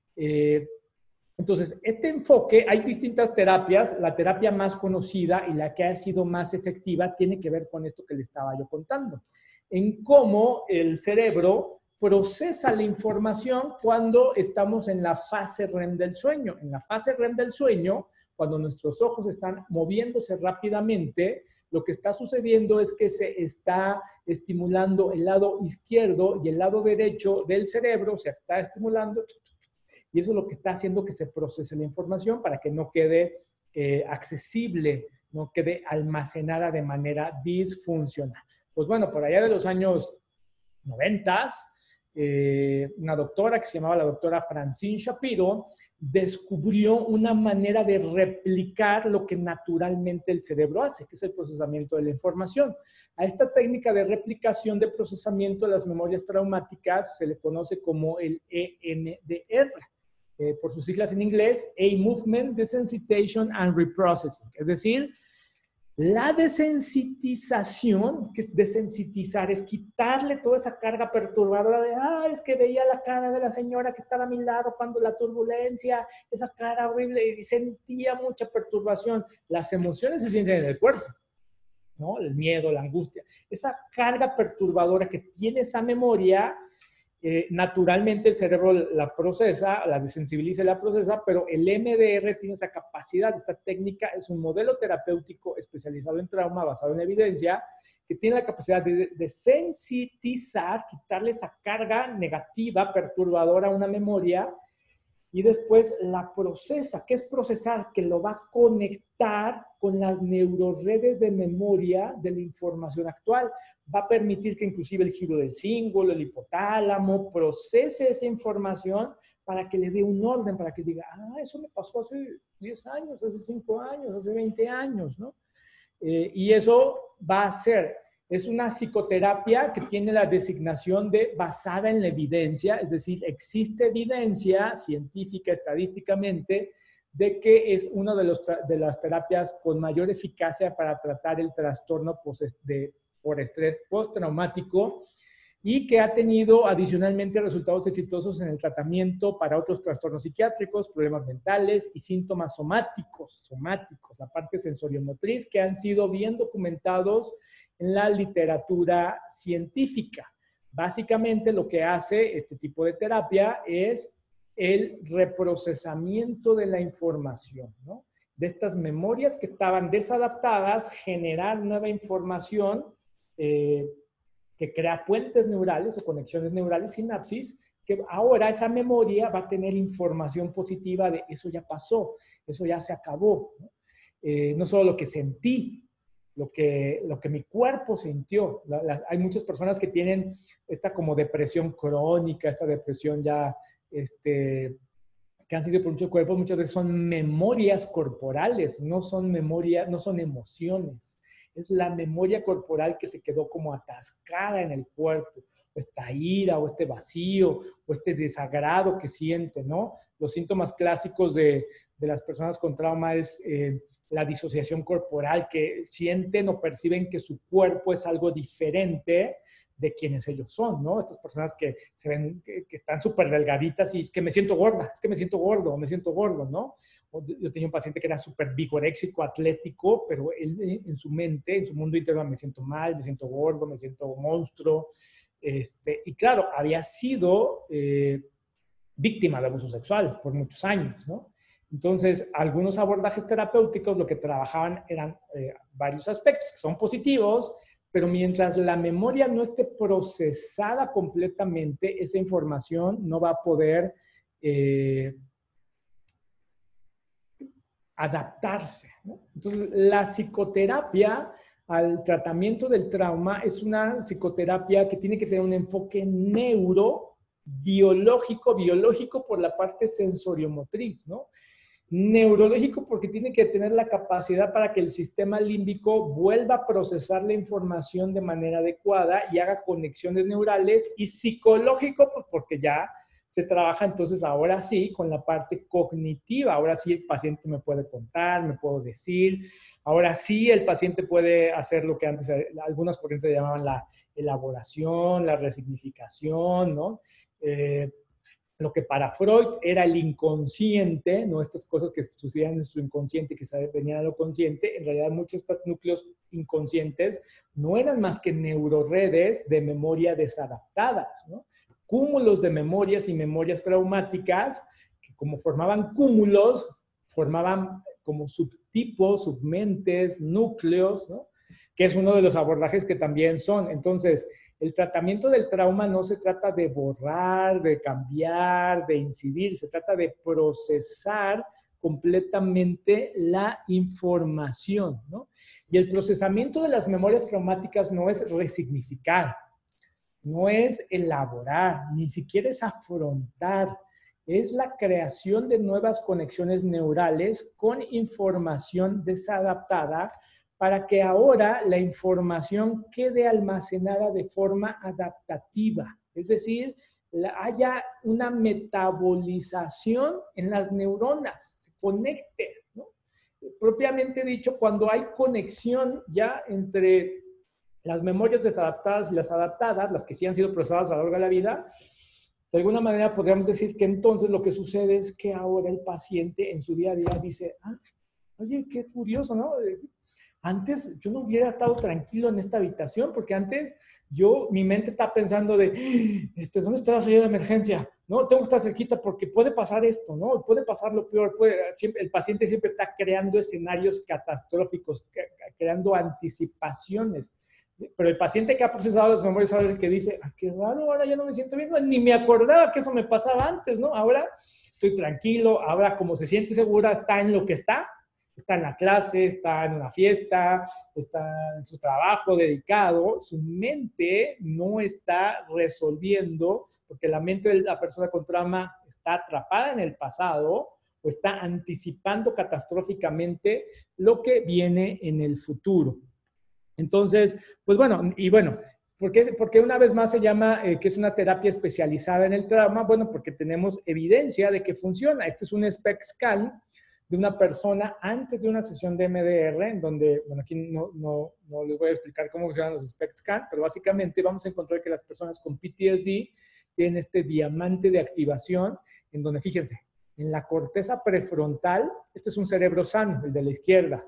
Eh, entonces, este enfoque, hay distintas terapias, la terapia más conocida y la que ha sido más efectiva tiene que ver con esto que le estaba yo contando, en cómo el cerebro procesa la información cuando estamos en la fase R E M del sueño. En la fase R E M del sueño, cuando nuestros ojos están moviéndose rápidamente, lo que está sucediendo es que se está estimulando el lado izquierdo y el lado derecho del cerebro, se está estimulando, y eso es lo que está haciendo que se procese la información para que no quede eh, accesible, no quede almacenada de manera disfuncional. Pues bueno, por allá de los años noventas, Eh, una doctora que se llamaba la doctora Francine Shapiro descubrió una manera de replicar lo que naturalmente el cerebro hace, que es el procesamiento de la información. A esta técnica de replicación de procesamiento de las memorias traumáticas se le conoce como el E M D R, eh, por sus siglas en inglés, A Movement Desensitization and Reprocessing, es decir, La desensitización, que es desensitizar, es quitarle toda esa carga perturbadora de, ah, es que veía la cara de la señora que estaba a mi lado cuando la turbulencia, esa cara horrible, y sentía mucha perturbación. Las emociones se sienten en el cuerpo, ¿no? El miedo, la angustia. Esa carga perturbadora que tiene esa memoria, eh, naturalmente el cerebro la procesa, la desensibiliza y la procesa, pero el M D R tiene esa capacidad. Esta técnica es un modelo terapéutico especializado en trauma, basado en evidencia, que tiene la capacidad de desensitizar, quitarle esa carga negativa, perturbadora a una memoria, y después la procesa. ¿Qué es procesar? Que lo va a conectar con las neuroredes de memoria de la información actual. Va a permitir que inclusive el giro del cíngulo, el hipotálamo, procese esa información para que le dé un orden, para que diga, ah, eso me pasó hace diez años, hace cinco años, hace veinte años, ¿no? Eh, y eso va a ser... Es una psicoterapia que tiene la designación de basada en la evidencia, es decir, existe evidencia científica, estadísticamente, de que es una de, los, de las terapias con mayor eficacia para tratar el trastorno de, por estrés postraumático, y que ha tenido adicionalmente resultados exitosos en el tratamiento para otros trastornos psiquiátricos, problemas mentales y síntomas somáticos, somáticos, la parte sensoriomotriz, que han sido bien documentados en la literatura científica. Básicamente lo que hace este tipo de terapia es el reprocesamiento de la información, ¿no? De estas memorias que estaban desadaptadas, generar nueva información eh, que crea puentes neurales o conexiones neurales, sinapsis, que ahora esa memoria va a tener información positiva de eso ya pasó, eso ya se acabó, ¿no? Eh, no solo lo que sentí, lo que, lo que mi cuerpo sintió. La, la, hay muchas personas que tienen esta como depresión crónica, esta depresión ya, este, que han sido por mucho cuerpo, muchas veces son memorias corporales, no son memorias, no son emociones. Es la memoria corporal que se quedó como atascada en el cuerpo, o esta ira, o este vacío, o este desagrado que siente, ¿no? Los síntomas clásicos de, de las personas con trauma es eh, la disociación corporal, que sienten o perciben que su cuerpo es algo diferente de quienes ellos son, ¿no? Estas personas que se ven, que, que están súper delgaditas y es que me siento gorda, es que me siento gordo, me siento gordo, ¿no? Yo tenía un paciente que era súper vigoréxico, atlético, pero él en su mente, en su mundo interno, me siento mal, me siento gordo, me siento monstruo. Este, y claro, había sido eh, víctima de abuso sexual por muchos años, ¿no? Entonces, algunos abordajes terapéuticos lo que trabajaban eran eh, varios aspectos que son positivos, pero mientras la memoria no esté procesada completamente, esa información no va a poder eh, adaptarse, ¿no? Entonces, la psicoterapia al tratamiento del trauma es una psicoterapia que tiene que tener un enfoque neurobiológico, biológico por la parte sensoriomotriz, ¿no? Neurológico porque tiene que tener la capacidad para que el sistema límbico vuelva a procesar la información de manera adecuada y haga conexiones neurales, y psicológico pues porque ya se trabaja entonces ahora sí con la parte cognitiva. Ahora sí el paciente me puede contar, me puedo decir, ahora sí el paciente puede hacer lo que antes algunas corrientes llamaban la elaboración, la resignificación, ¿no? Eh, Lo que para Freud era el inconsciente, ¿no? Estas cosas que sucedían en su inconsciente, que venían a lo consciente, en realidad muchos de estos núcleos inconscientes no eran más que neuroredes de memoria desadaptadas, ¿no? Cúmulos de memorias y memorias traumáticas que, como formaban cúmulos, formaban como subtipos, submentes, núcleos, ¿no? Que es uno de los abordajes que también son. Entonces, el tratamiento del trauma no se trata de borrar, de cambiar, de incidir, se trata de procesar completamente la información, ¿no? Y el procesamiento de las memorias traumáticas no es resignificar, no es elaborar, ni siquiera es afrontar, es la creación de nuevas conexiones neurales con información desadaptada para que ahora la información quede almacenada de forma adaptativa. Es decir, la, haya una metabolización en las neuronas, se conecte, ¿no? propiamente dicho, cuando hay conexión ya entre las memorias desadaptadas y las adaptadas, las que sí han sido procesadas a lo largo de la vida, de alguna manera podríamos decir que entonces lo que sucede es que ahora el paciente en su día a día dice, ah, oye, qué curioso, ¿no? Antes yo no hubiera estado tranquilo en esta habitación porque antes yo, mi mente está pensando de, este, ¿dónde está la salida de emergencia? No, tengo que estar cerquita porque puede pasar esto, ¿no? Puede pasar lo peor. Puede, siempre, el paciente siempre está creando escenarios catastróficos, creando anticipaciones. Pero el paciente que ha procesado las memorias ahora es el que dice, ah, qué raro, ahora ya no me siento bien, ni me acordaba que eso me pasaba antes, ¿no? Ahora estoy tranquilo, ahora como se siente segura, está en lo que está, está en la clase, está en una fiesta, está en su trabajo dedicado, su mente no está resolviendo, porque la mente de la persona con trauma está atrapada en el pasado o está anticipando catastróficamente lo que viene en el futuro. Entonces, pues bueno, y bueno, ¿por qué, por qué una vez más se llama eh, que es una terapia especializada en el trauma? Bueno, porque tenemos evidencia de que funciona. Este es un SPECT scan de una persona antes de una sesión de M D R, en donde, bueno, aquí no, no, no les voy a explicar cómo funcionan los SPECT scan, pero básicamente vamos a encontrar que las personas con P T S D tienen este diamante de activación, en donde, fíjense, en la corteza prefrontal, este es un cerebro sano, el de la izquierda.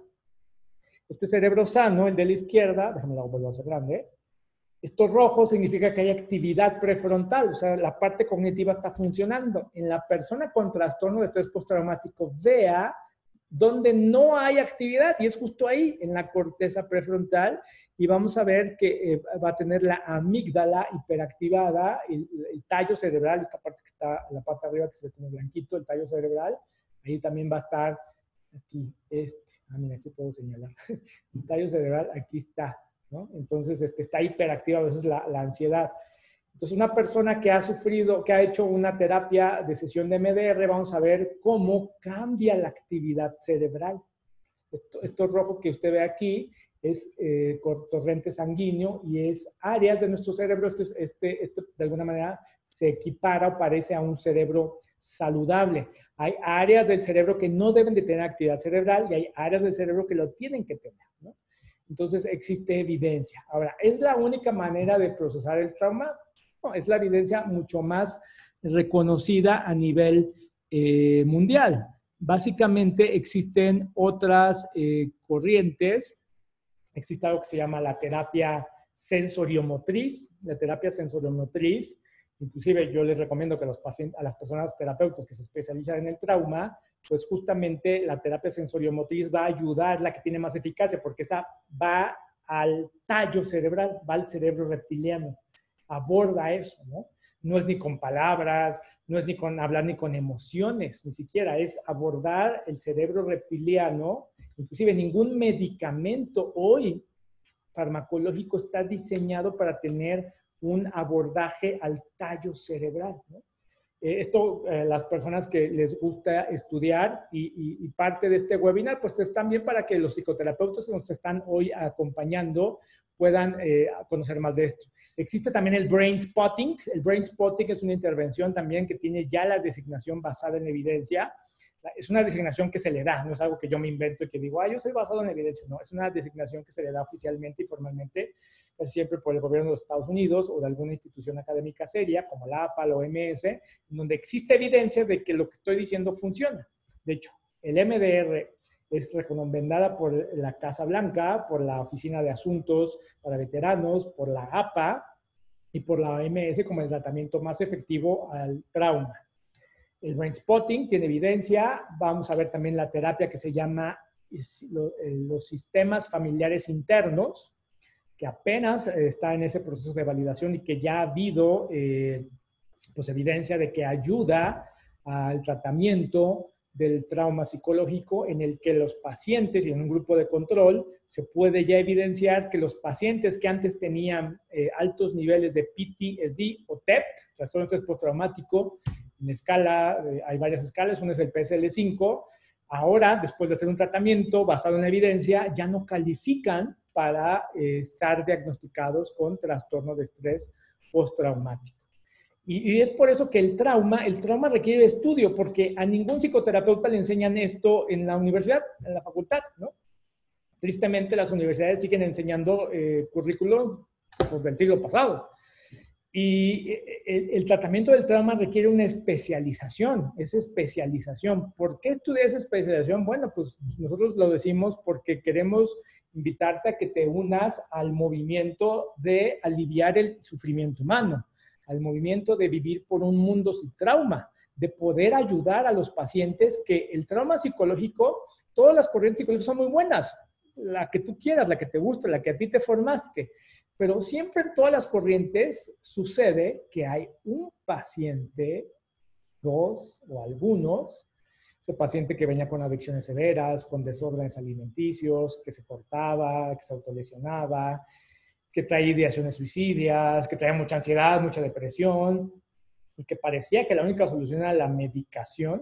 Este cerebro sano, el de la izquierda, déjame lo vuelvo a hacer grande, esto rojo significa que hay actividad prefrontal, o sea, la parte cognitiva está funcionando. En la persona con trastorno de estrés postraumático, vea donde no hay actividad, y es justo ahí, en la corteza prefrontal, y vamos a ver que eh, va a tener la amígdala hiperactivada, el, el tallo cerebral, esta parte que está, la parte de arriba que se ve como blanquito, el tallo cerebral, ahí también va a estar aquí, este, ah, mira, aquí puedo señalar, el tallo cerebral, aquí está, ¿no? Entonces, este, está hiperactiva a veces la, la ansiedad. Entonces, una persona que ha sufrido, que ha hecho una terapia de sesión de M D R, vamos a ver cómo cambia la actividad cerebral. Esto, esto rojo que usted ve aquí es eh, torrente sanguíneo y es áreas de nuestro cerebro. Este, este, este de alguna manera se equipara o parece a un cerebro saludable. Hay áreas del cerebro que no deben de tener actividad cerebral y hay áreas del cerebro que lo tienen que tener, ¿no? Entonces existe evidencia. Ahora, ¿es la única manera de procesar el trauma? No, es la evidencia mucho más reconocida a nivel eh, mundial. Básicamente existen otras eh, corrientes. Existe algo que se llama la terapia sensoriomotriz. La terapia sensoriomotriz, inclusive yo les recomiendo que los pacientes, a las personas terapeutas que se especializan en el trauma, pues justamente la terapia sensoriomotriz va a ayudar, la que tiene más eficacia, porque esa va al tallo cerebral, va al cerebro reptiliano, aborda eso, ¿no? No es ni con palabras, no es ni con hablar ni con emociones, ni siquiera es abordar el cerebro reptiliano. Inclusive ningún medicamento hoy farmacológico está diseñado para tener un abordaje al tallo cerebral, ¿no? Eh, esto, eh, las personas que les gusta estudiar y, y, y parte de este webinar, pues es también para que los psicoterapeutas que nos están hoy acompañando puedan eh, conocer más de esto. Existe también el brain spotting. El brain spotting es una intervención también que tiene ya la designación basada en evidencia. Es una designación que se le da, no es algo que yo me invento y que digo, ah, yo soy basado en evidencia. No, es una designación que se le da oficialmente y formalmente, casi siempre por el gobierno de los Estados Unidos o de alguna institución académica seria, como la A P A, la O M S, donde existe evidencia de que lo que estoy diciendo funciona. De hecho, el M D R es recomendada por la Casa Blanca, por la Oficina de Asuntos para Veteranos, por la A P A y por la O M S como el tratamiento más efectivo al trauma. El brain spotting tiene evidencia. Vamos a ver también la terapia que se llama los sistemas familiares internos, que apenas está en ese proceso de validación y que ya ha habido eh, pues evidencia de que ayuda al tratamiento del trauma psicológico, en el que los pacientes y en un grupo de control se puede ya evidenciar que los pacientes que antes tenían eh, altos niveles de P T S D o T E P T, trastorno de estrés postraumático, en escala, eh, hay varias escalas, una es el P S L cinco, ahora, después de hacer un tratamiento basado en la evidencia, ya no califican para eh, estar diagnosticados con trastorno de estrés postraumático. Y, y es por eso que el trauma, el trauma requiere estudio, porque a ningún psicoterapeuta le enseñan esto en la universidad, en la facultad, ¿no? Tristemente, las universidades siguen enseñando eh, currículum pues, del siglo pasado. Y el, el tratamiento del trauma requiere una especialización, es especialización. ¿Por qué estudiar esa especialización? Bueno, pues nosotros lo decimos porque queremos invitarte a que te unas al movimiento de aliviar el sufrimiento humano, al movimiento de vivir por un mundo sin trauma, de poder ayudar a los pacientes que el trauma psicológico, todas las corrientes psicológicas son muy buenas, la que tú quieras, la que te guste, la que a ti te formaste. Pero siempre en todas las corrientes sucede que hay un paciente, dos o algunos, ese paciente que venía con adicciones severas, con desórdenes alimenticios, que se cortaba, que se autolesionaba, que traía ideaciones suicidas, que traía mucha ansiedad, mucha depresión, y que parecía que la única solución era la medicación,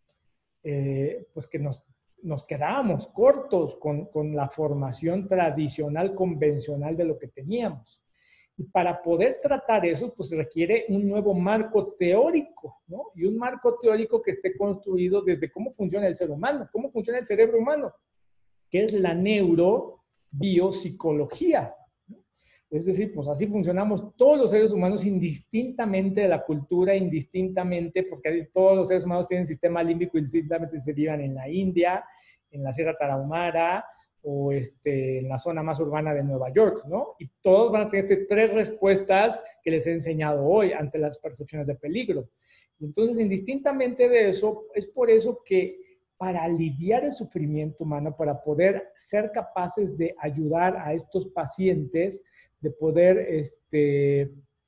eh, pues que nos... nos quedábamos cortos con, con la formación tradicional, convencional de lo que teníamos. Y para poder tratar eso, pues requiere un nuevo marco teórico, ¿no? Y un marco teórico que esté construido desde cómo funciona el ser humano, cómo funciona el cerebro humano, que es la neurobiopsicología, ¿no? Es decir, pues así funcionamos todos los seres humanos indistintamente de la cultura, indistintamente, porque todos los seres humanos tienen sistema límbico indistintamente se vivan en la India, en la Sierra Tarahumara o este, en la zona más urbana de Nueva York, ¿no? Y todos van a tener este, tres respuestas que les he enseñado hoy ante las percepciones de peligro. Entonces, indistintamente de eso, es por eso que para aliviar el sufrimiento humano, para poder ser capaces de ayudar a estos pacientes, de poder este,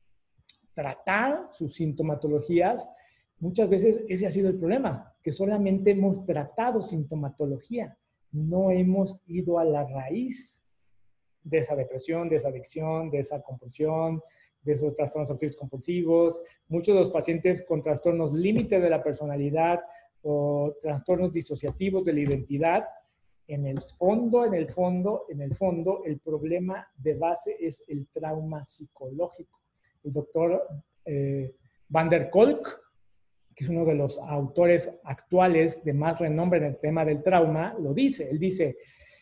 tratar sus sintomatologías, muchas veces ese ha sido el problema, que solamente hemos tratado sintomatología, no hemos ido a la raíz de esa depresión, de esa adicción, de esa compulsión, de esos trastornos obsesivos compulsivos. Muchos de los pacientes con trastornos límite de la personalidad o trastornos disociativos de la identidad, en el fondo, en el fondo, en el fondo, el problema de base es el trauma psicológico. El doctor eh, Van der Kolk, que es uno de los autores actuales de más renombre en el tema del trauma, lo dice. Él dice,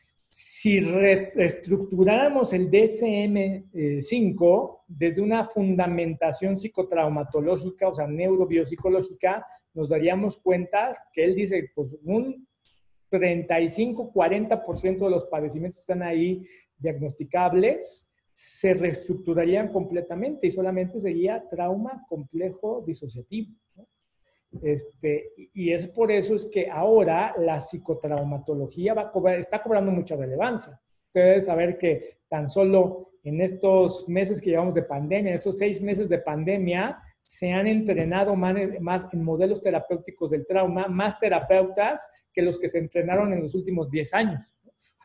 si reestructuráramos el D S M cinco desde una fundamentación psicotraumatológica, o sea, neurobiopsicológica, nos daríamos cuenta que él dice, pues un treinta y cinco a cuarenta por ciento de los padecimientos que están ahí diagnosticables se reestructurarían completamente y solamente sería trauma complejo disociativo, ¿no? Este, y es por eso es que ahora la psicotraumatología va a cobrar, está cobrando mucha relevancia. Ustedes saber que tan solo en estos meses que llevamos de pandemia, en estos seis meses de pandemia, se han entrenado más, más en modelos terapéuticos del trauma, más terapeutas que los que se entrenaron en los últimos diez años.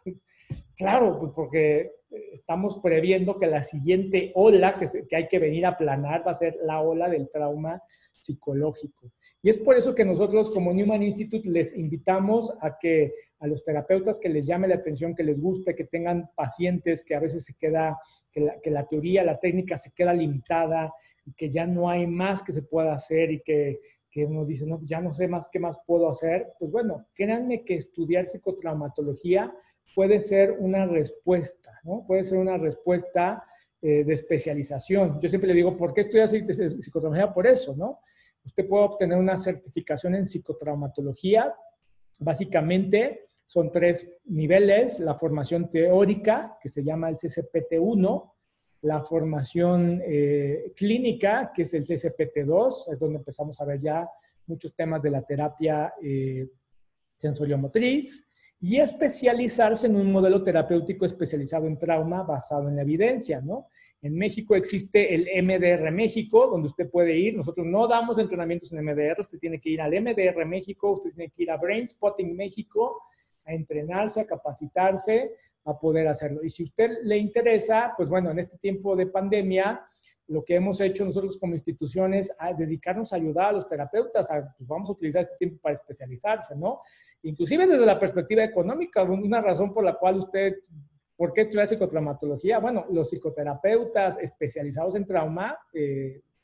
Claro, pues porque estamos previendo que la siguiente ola que, se, que hay que venir a aplanar va a ser la ola del trauma psicológico. Y es por eso que nosotros como Newman Institute les invitamos a que a los terapeutas que les llame la atención, que les guste, que tengan pacientes que a veces se queda, que la, que la teoría, la técnica se queda limitada y que ya no hay más que se pueda hacer y que, que uno dice, no, ya no sé más qué más puedo hacer. Pues bueno, créanme que estudiar psicotraumatología puede ser una respuesta, ¿no? Puede ser una respuesta eh, de especialización. Yo siempre le digo, ¿por qué estudiar psicotraumatología? Por eso, ¿no? Usted puede obtener una certificación en psicotraumatología. Básicamente son tres niveles: la formación teórica, que se llama el C C P T uno, la formación eh, clínica, que es el C C P T dos, es donde empezamos a ver ya muchos temas de la terapia eh, sensoriomotriz, y especializarse en un modelo terapéutico especializado en trauma basado en la evidencia, ¿no? En México existe el M D R México, donde usted puede ir. Nosotros no damos entrenamientos en M D R, usted tiene que ir al M D R México, usted tiene que ir a Brain Spotting México a entrenarse, a capacitarse, a poder hacerlo. Y si a usted le interesa, pues bueno, en este tiempo de pandemia, lo que hemos hecho nosotros como instituciones es dedicarnos a ayudar a los terapeutas, a, pues vamos a utilizar este tiempo para especializarse, ¿no? Inclusive desde la perspectiva económica, una razón por la cual usted, ¿por qué estudiar psicotraumatología? Bueno, los psicoterapeutas especializados en trauma, eh,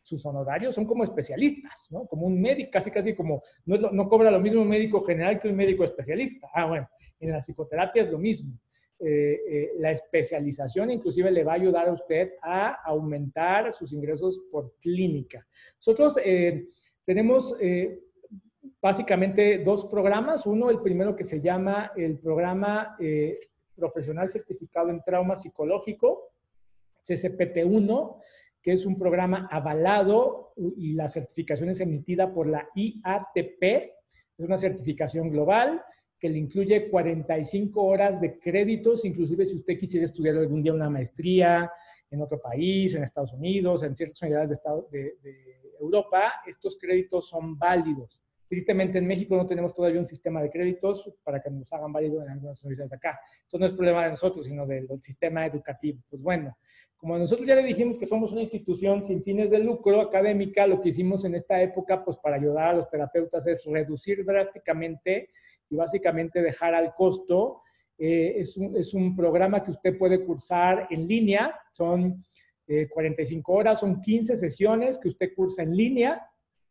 sus honorarios son como especialistas, ¿no? Como un médico, casi casi como, no, es lo, no cobra lo mismo un médico general que un médico especialista. Ah, bueno, en la psicoterapia es lo mismo. Eh, eh, la especialización inclusive le va a ayudar a usted a aumentar sus ingresos por clínica. Nosotros eh, tenemos eh, básicamente dos programas. Uno, el primero que se llama el programa eh, Profesional Certificado en Trauma Psicológico, C C P T uno, que es un programa avalado y la certificación es emitida por la I A T P. Es una certificación global que le incluye cuarenta y cinco horas de créditos, inclusive si usted quisiera estudiar algún día una maestría en otro país, en Estados Unidos, en ciertas unidades de, Estado, de, de Europa, estos créditos son válidos. Tristemente en México no tenemos todavía un sistema de créditos para que nos hagan válido en algunas universidades acá. Esto no es problema de nosotros, sino del, del sistema educativo. Pues bueno, como nosotros ya le dijimos que somos una institución sin fines de lucro académica, lo que hicimos en esta época, pues para ayudar a los terapeutas es reducir drásticamente y básicamente dejar al costo. Eh, es, un, es un programa que usted puede cursar en línea, son eh, cuarenta y cinco horas, son quince sesiones que usted cursa en línea.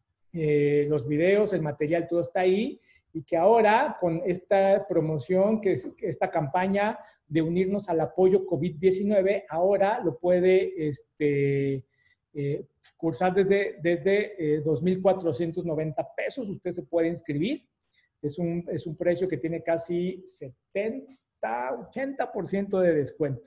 Eh, los videos, el material, todo está ahí, y que ahora con esta promoción, que es esta campaña de unirnos al apoyo COVID diecinueve, ahora lo puede este, eh, cursar desde, desde eh, dos mil cuatrocientos noventa pesos. Usted se puede inscribir. Es un, es un precio que tiene casi setenta, ochenta por ciento de descuento.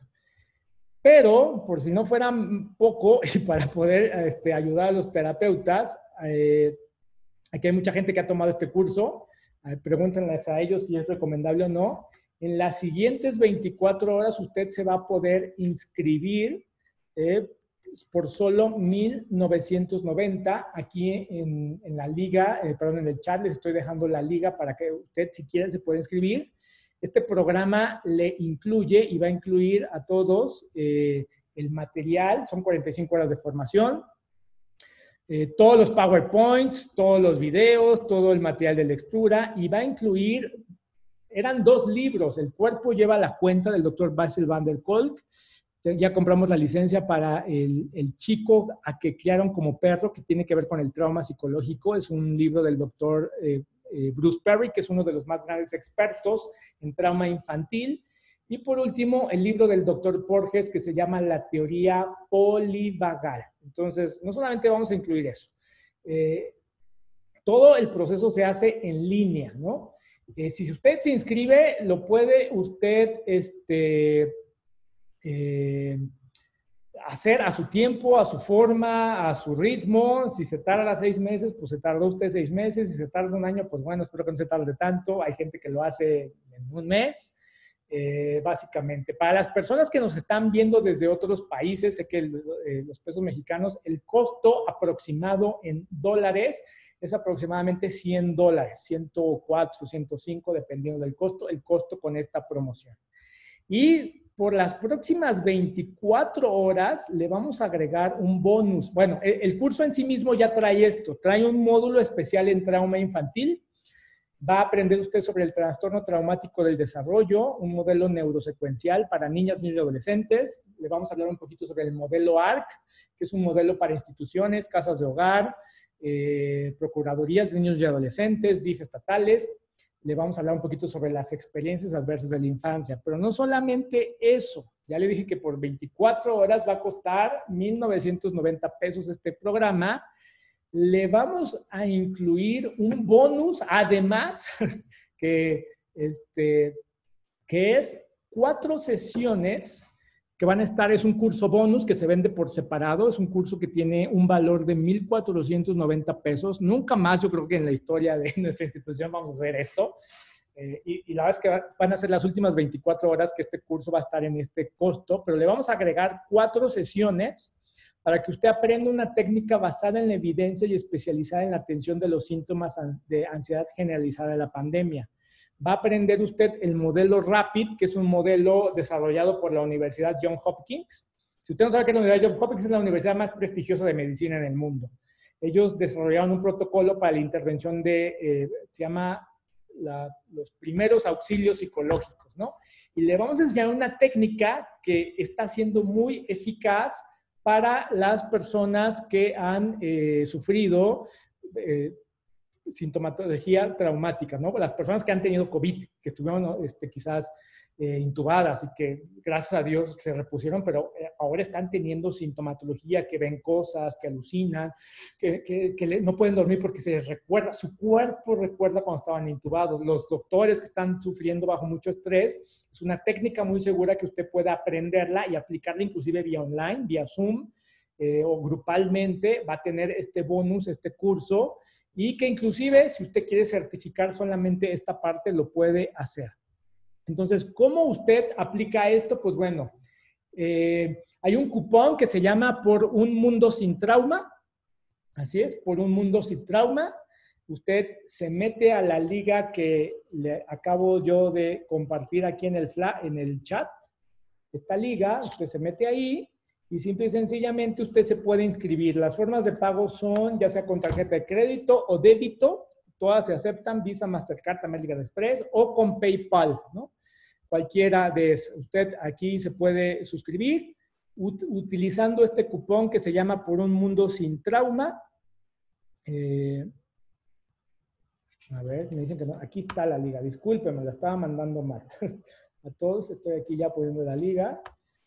Pero, por si no fuera poco, y para poder este, ayudar a los terapeutas, eh, aquí hay mucha gente que ha tomado este curso, eh, pregúntenles a ellos si es recomendable o no. En las siguientes veinticuatro horas usted se va a poder inscribir eh, por solo mil novecientos noventa. Aquí en, en la liga, eh, perdón, en el chat les estoy dejando la liga para que usted, si quiere, se pueda inscribir. Este programa le incluye y va a incluir a todos eh, el material, son cuarenta y cinco horas de formación, eh, todos los PowerPoints, todos los videos, todo el material de lectura, y va a incluir, eran dos libros, El cuerpo lleva la cuenta, del doctor Bessel van der Kolk. Ya compramos la licencia para el, el chico a que criaron como perro, que tiene que ver con el trauma psicológico. Es un libro del doctor eh, eh, Bruce Perry, que es uno de los más grandes expertos en trauma infantil. Y por último, el libro del doctor Porges, que se llama La teoría polivagal. Entonces, no solamente vamos a incluir eso. Eh, todo el proceso se hace en línea, ¿no? Eh, si usted se inscribe, lo puede usted este, eh, hacer a su tiempo, a su forma, a su ritmo. Si se tarda seis meses, pues se tardó usted seis meses. Si se tarda un año, pues bueno, espero que no se tarde tanto. Hay gente que lo hace en un mes. Eh, básicamente, para las personas que nos están viendo desde otros países, sé que el, eh, los pesos mexicanos, el costo aproximado en dólares es aproximadamente cien dólares, ciento cuatro, ciento cinco, dependiendo del costo, el costo con esta promoción. Y por las próximas veinticuatro horas le vamos a agregar un bonus. Bueno, el, el curso en sí mismo ya trae esto, trae un módulo especial en trauma infantil. Va a aprender usted sobre el trastorno traumático del desarrollo, un modelo neurosecuencial para niñas, niños y adolescentes. Le vamos a hablar un poquito sobre el modelo A R C, que es un modelo para instituciones, casas de hogar, eh, procuradurías de niños y adolescentes, D I F estatales. Le vamos a hablar un poquito sobre las experiencias adversas de la infancia. Pero no solamente eso. Ya le dije que por veinticuatro horas va a costar mil novecientos noventa pesos este programa. Le vamos a incluir un bonus, además, que, este, que es cuatro sesiones que van a estar, es un curso bonus que se vende por separado, es un curso que tiene un valor de mil cuatrocientos noventa pesos. Nunca más, yo creo que en la historia de nuestra institución vamos a hacer esto. Eh, y, y la verdad es que van a ser las últimas veinticuatro horas que este curso va a estar en este costo, pero le vamos a agregar cuatro sesiones para que usted aprenda una técnica basada en la evidencia y especializada en la atención de los síntomas de ansiedad generalizada de la pandemia. Va a aprender usted el modelo RAPID, que es un modelo desarrollado por la Universidad Johns Hopkins. Si usted no sabe qué es la Universidad Johns Hopkins, es la universidad más prestigiosa de medicina en el mundo. Ellos desarrollaron un protocolo para la intervención de, eh, se llama la, los primeros auxilios psicológicos, ¿no? Y le vamos a enseñar una técnica que está siendo muy eficaz para las personas que han eh, sufrido eh, sintomatología traumática, ¿no? Las personas que han tenido COVID, que estuvieron este, quizás eh, intubadas y que gracias a Dios se repusieron, pero eh, ahora están teniendo sintomatología, que ven cosas, que alucinan, que, que, que le, no pueden dormir porque se les recuerda, su cuerpo recuerda cuando estaban intubados. Los doctores que están sufriendo bajo mucho estrés, es una técnica muy segura que usted puede aprenderla y aplicarla inclusive vía online, vía Zoom eh, o grupalmente. Va a tener este bonus, este curso, y que inclusive si usted quiere certificar solamente esta parte, lo puede hacer. Entonces, ¿cómo usted aplica esto? Pues bueno, eh, hay un cupón que se llama Por un Mundo Sin Trauma. Así es, Por un Mundo Sin Trauma. Usted se mete a la liga que le acabo yo de compartir aquí en el, en el chat. Esta liga, usted se mete ahí y simple y sencillamente usted se puede inscribir. Las formas de pago son ya sea con tarjeta de crédito o débito. Todas se aceptan, Visa, Mastercard, American Express o con PayPal, ¿no? Cualquiera de esas. Usted aquí se puede suscribir ut utilizando este cupón que se llama Por un Mundo Sin Trauma. Eh, a ver, me dicen que no. Aquí está la liga. Discúlpeme, la estaba mandando mal. A todos estoy aquí ya poniendo la liga.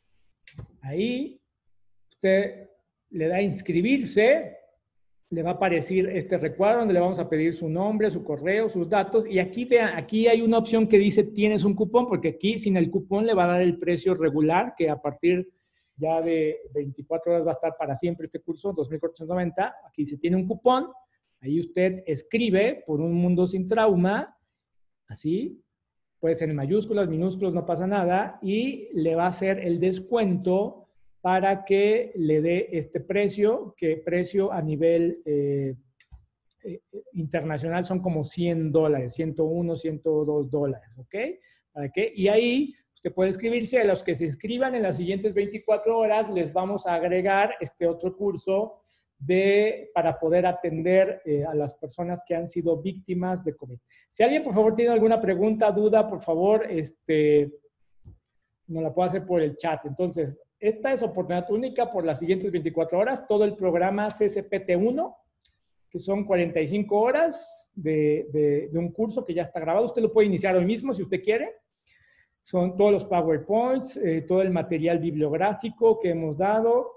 Ahí usted le da a inscribirse. Le va a aparecer este recuadro donde le vamos a pedir su nombre, su correo, sus datos. Y aquí, vean, aquí hay una opción que dice tienes un cupón, porque aquí sin el cupón le va a dar el precio regular, que a partir ya de veinticuatro horas va a estar para siempre este curso, dos mil cuatrocientos noventa. Aquí dice tiene un cupón. Ahí usted escribe Por un Mundo Sin Trauma, así, puede ser en mayúsculas, minúsculos, no pasa nada, y le va a hacer el descuento para que le dé este precio, que precio a nivel eh, eh, internacional son como cien dólares, ciento uno, ciento dos dólares, ¿ok? ¿Para qué? Y ahí usted puede inscribirse. A los que se inscriban en las siguientes veinticuatro horas les vamos a agregar este otro curso de, para poder atender eh, a las personas que han sido víctimas de COVID. Si alguien, por favor, tiene alguna pregunta, duda, por favor, este, nos la puede hacer por el chat. Entonces, esta es oportunidad única por las siguientes veinticuatro horas. Todo el programa C S P T uno, que son cuarenta y cinco horas de, de, de un curso que ya está grabado. Usted lo puede iniciar hoy mismo si usted quiere. Son todos los PowerPoints, eh, todo el material bibliográfico que hemos dado,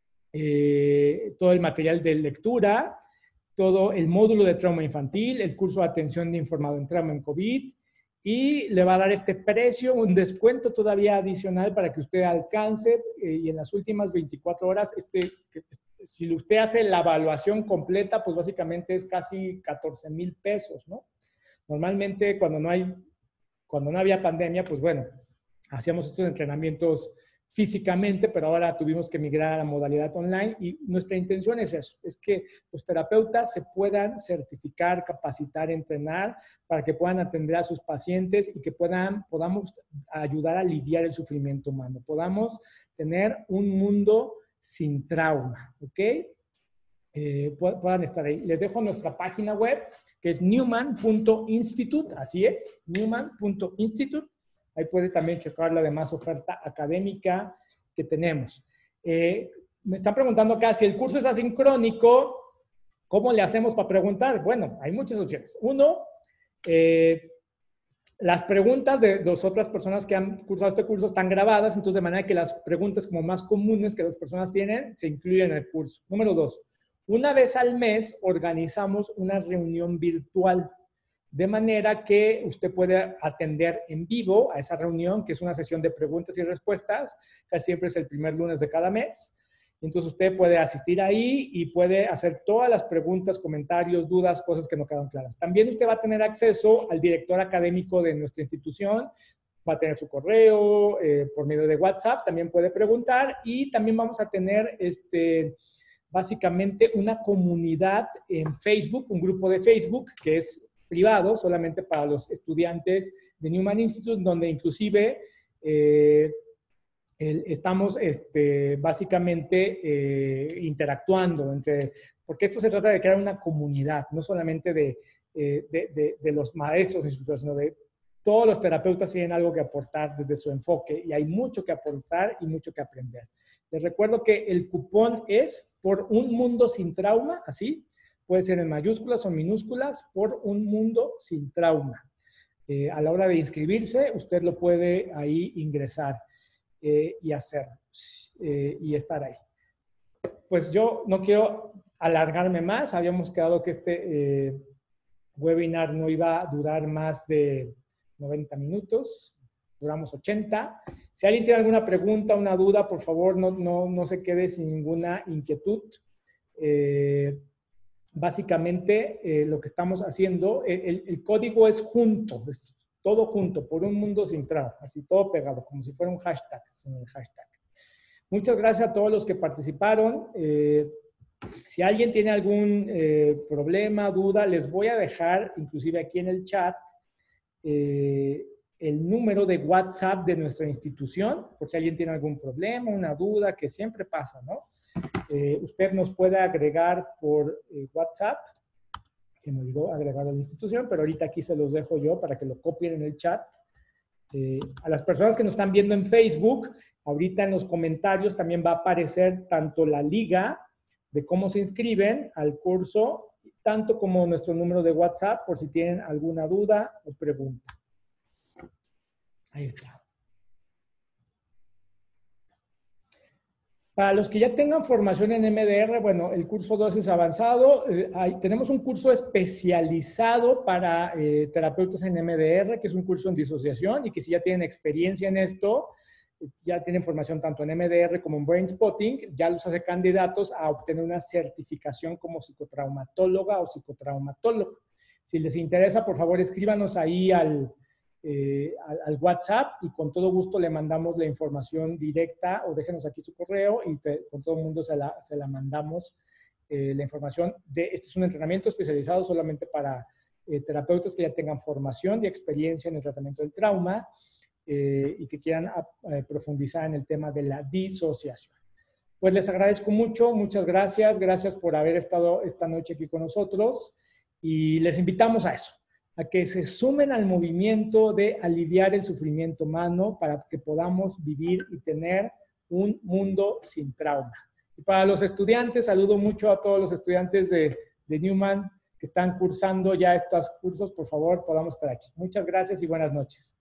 eh, todo el material de lectura, todo el módulo de trauma infantil, el curso de atención de informado en trauma en COVID, y le va a dar este precio, un descuento todavía adicional para que usted alcance, eh, y en las últimas veinticuatro horas, este, que, si usted hace la evaluación completa, pues básicamente es casi catorce mil pesos, ¿no? Normalmente cuando no hay, cuando no había pandemia, pues bueno, hacíamos estos entrenamientos físicamente, pero ahora tuvimos que migrar a la modalidad online y nuestra intención es eso, es que los terapeutas se puedan certificar, capacitar, entrenar para que puedan atender a sus pacientes y que puedan, podamos ayudar a aliviar el sufrimiento humano, podamos tener un mundo sin trauma, ¿ok? Eh, puedan estar ahí. Les dejo nuestra página web, que es newman punto institute, así es, newman punto institute. Ahí puede también checar la demás oferta académica que tenemos. Eh, me están preguntando acá, si el curso es asincrónico, ¿cómo le hacemos para preguntar? Bueno, hay muchas opciones. Uno, eh, las preguntas de las otras personas que han cursado este curso están grabadas, entonces de manera que las preguntas como más comunes que las personas tienen se incluyen en el curso. Número dos, una vez al mes organizamos una reunión virtual, de manera que usted puede atender en vivo a esa reunión, que es una sesión de preguntas y respuestas, casi siempre es el primer lunes de cada mes. Entonces usted puede asistir ahí y puede hacer todas las preguntas, comentarios, dudas, cosas que no quedan claras. También usted va a tener acceso al director académico de nuestra institución, va a tener su correo, eh, por medio de WhatsApp, también puede preguntar, y también vamos a tener este, básicamente una comunidad en Facebook, un grupo de Facebook que es privado, solamente para los estudiantes de Newman Institute, donde inclusive eh, el, estamos este, básicamente eh, interactuando, entre, porque esto se trata de crear una comunidad, no solamente de, eh, de, de, de los maestros, sino de todos los terapeutas tienen algo que aportar desde su enfoque, y hay mucho que aportar y mucho que aprender. Les recuerdo que el cupón es por un mundo sin trauma, así, puede ser en mayúsculas o minúsculas, por un mundo sin trauma. Eh, a la hora de inscribirse, usted lo puede ahí ingresar eh, y hacer, eh, y estar ahí. Pues yo no quiero alargarme más, habíamos quedado que este eh, webinar no iba a durar más de noventa minutos, duramos ochenta. Si alguien tiene alguna pregunta, una duda, por favor, no, no, no se quede sin ninguna inquietud. Eh, básicamente, eh, lo que estamos haciendo, el, el código es junto, es todo junto, por un mundo sin trauma, así todo pegado, como si fuera un hashtag, un hashtag. Muchas gracias a todos los que participaron. Eh, si alguien tiene algún eh, problema, duda, les voy a dejar, inclusive aquí en el chat, eh, el número de WhatsApp de nuestra institución, por si alguien tiene algún problema, una duda, que siempre pasa, ¿no? Eh, usted nos puede agregar por eh, WhatsApp, que me olvidó agregar a la institución, pero ahorita aquí se los dejo yo para que lo copien en el chat. Eh, a las personas que nos están viendo en Facebook, ahorita en los comentarios también va a aparecer tanto la liga de cómo se inscriben al curso, tanto como nuestro número de WhatsApp, por si tienen alguna duda o pregunta. Ahí está. Para los que ya tengan formación en M D R, bueno, el curso dos es avanzado. Eh, hay, tenemos un curso especializado para eh, terapeutas en M D R, que es un curso en disociación, y que si ya tienen experiencia en esto, ya tienen formación tanto en M D R como en Brain Spotting, ya los hace candidatos a obtener una certificación como psicotraumatóloga o psicotraumatólogo. Si les interesa, por favor, escríbanos ahí al... Eh, al, al WhatsApp y con todo gusto le mandamos la información directa o déjenos aquí su correo y te, con todo el mundo se la, se la mandamos eh, la información. De, este es un entrenamiento especializado solamente para eh, terapeutas que ya tengan formación y experiencia en el tratamiento del trauma eh, y que quieran a, a profundizar en el tema de la disociación. Pues les agradezco mucho, muchas gracias, gracias por haber estado esta noche aquí con nosotros y les invitamos a eso, a que se sumen al movimiento de aliviar el sufrimiento humano para que podamos vivir y tener un mundo sin trauma. Y para los estudiantes, saludo mucho a todos los estudiantes de, de Newman que están cursando ya estos cursos, por favor, podamos estar aquí. Muchas gracias y buenas noches.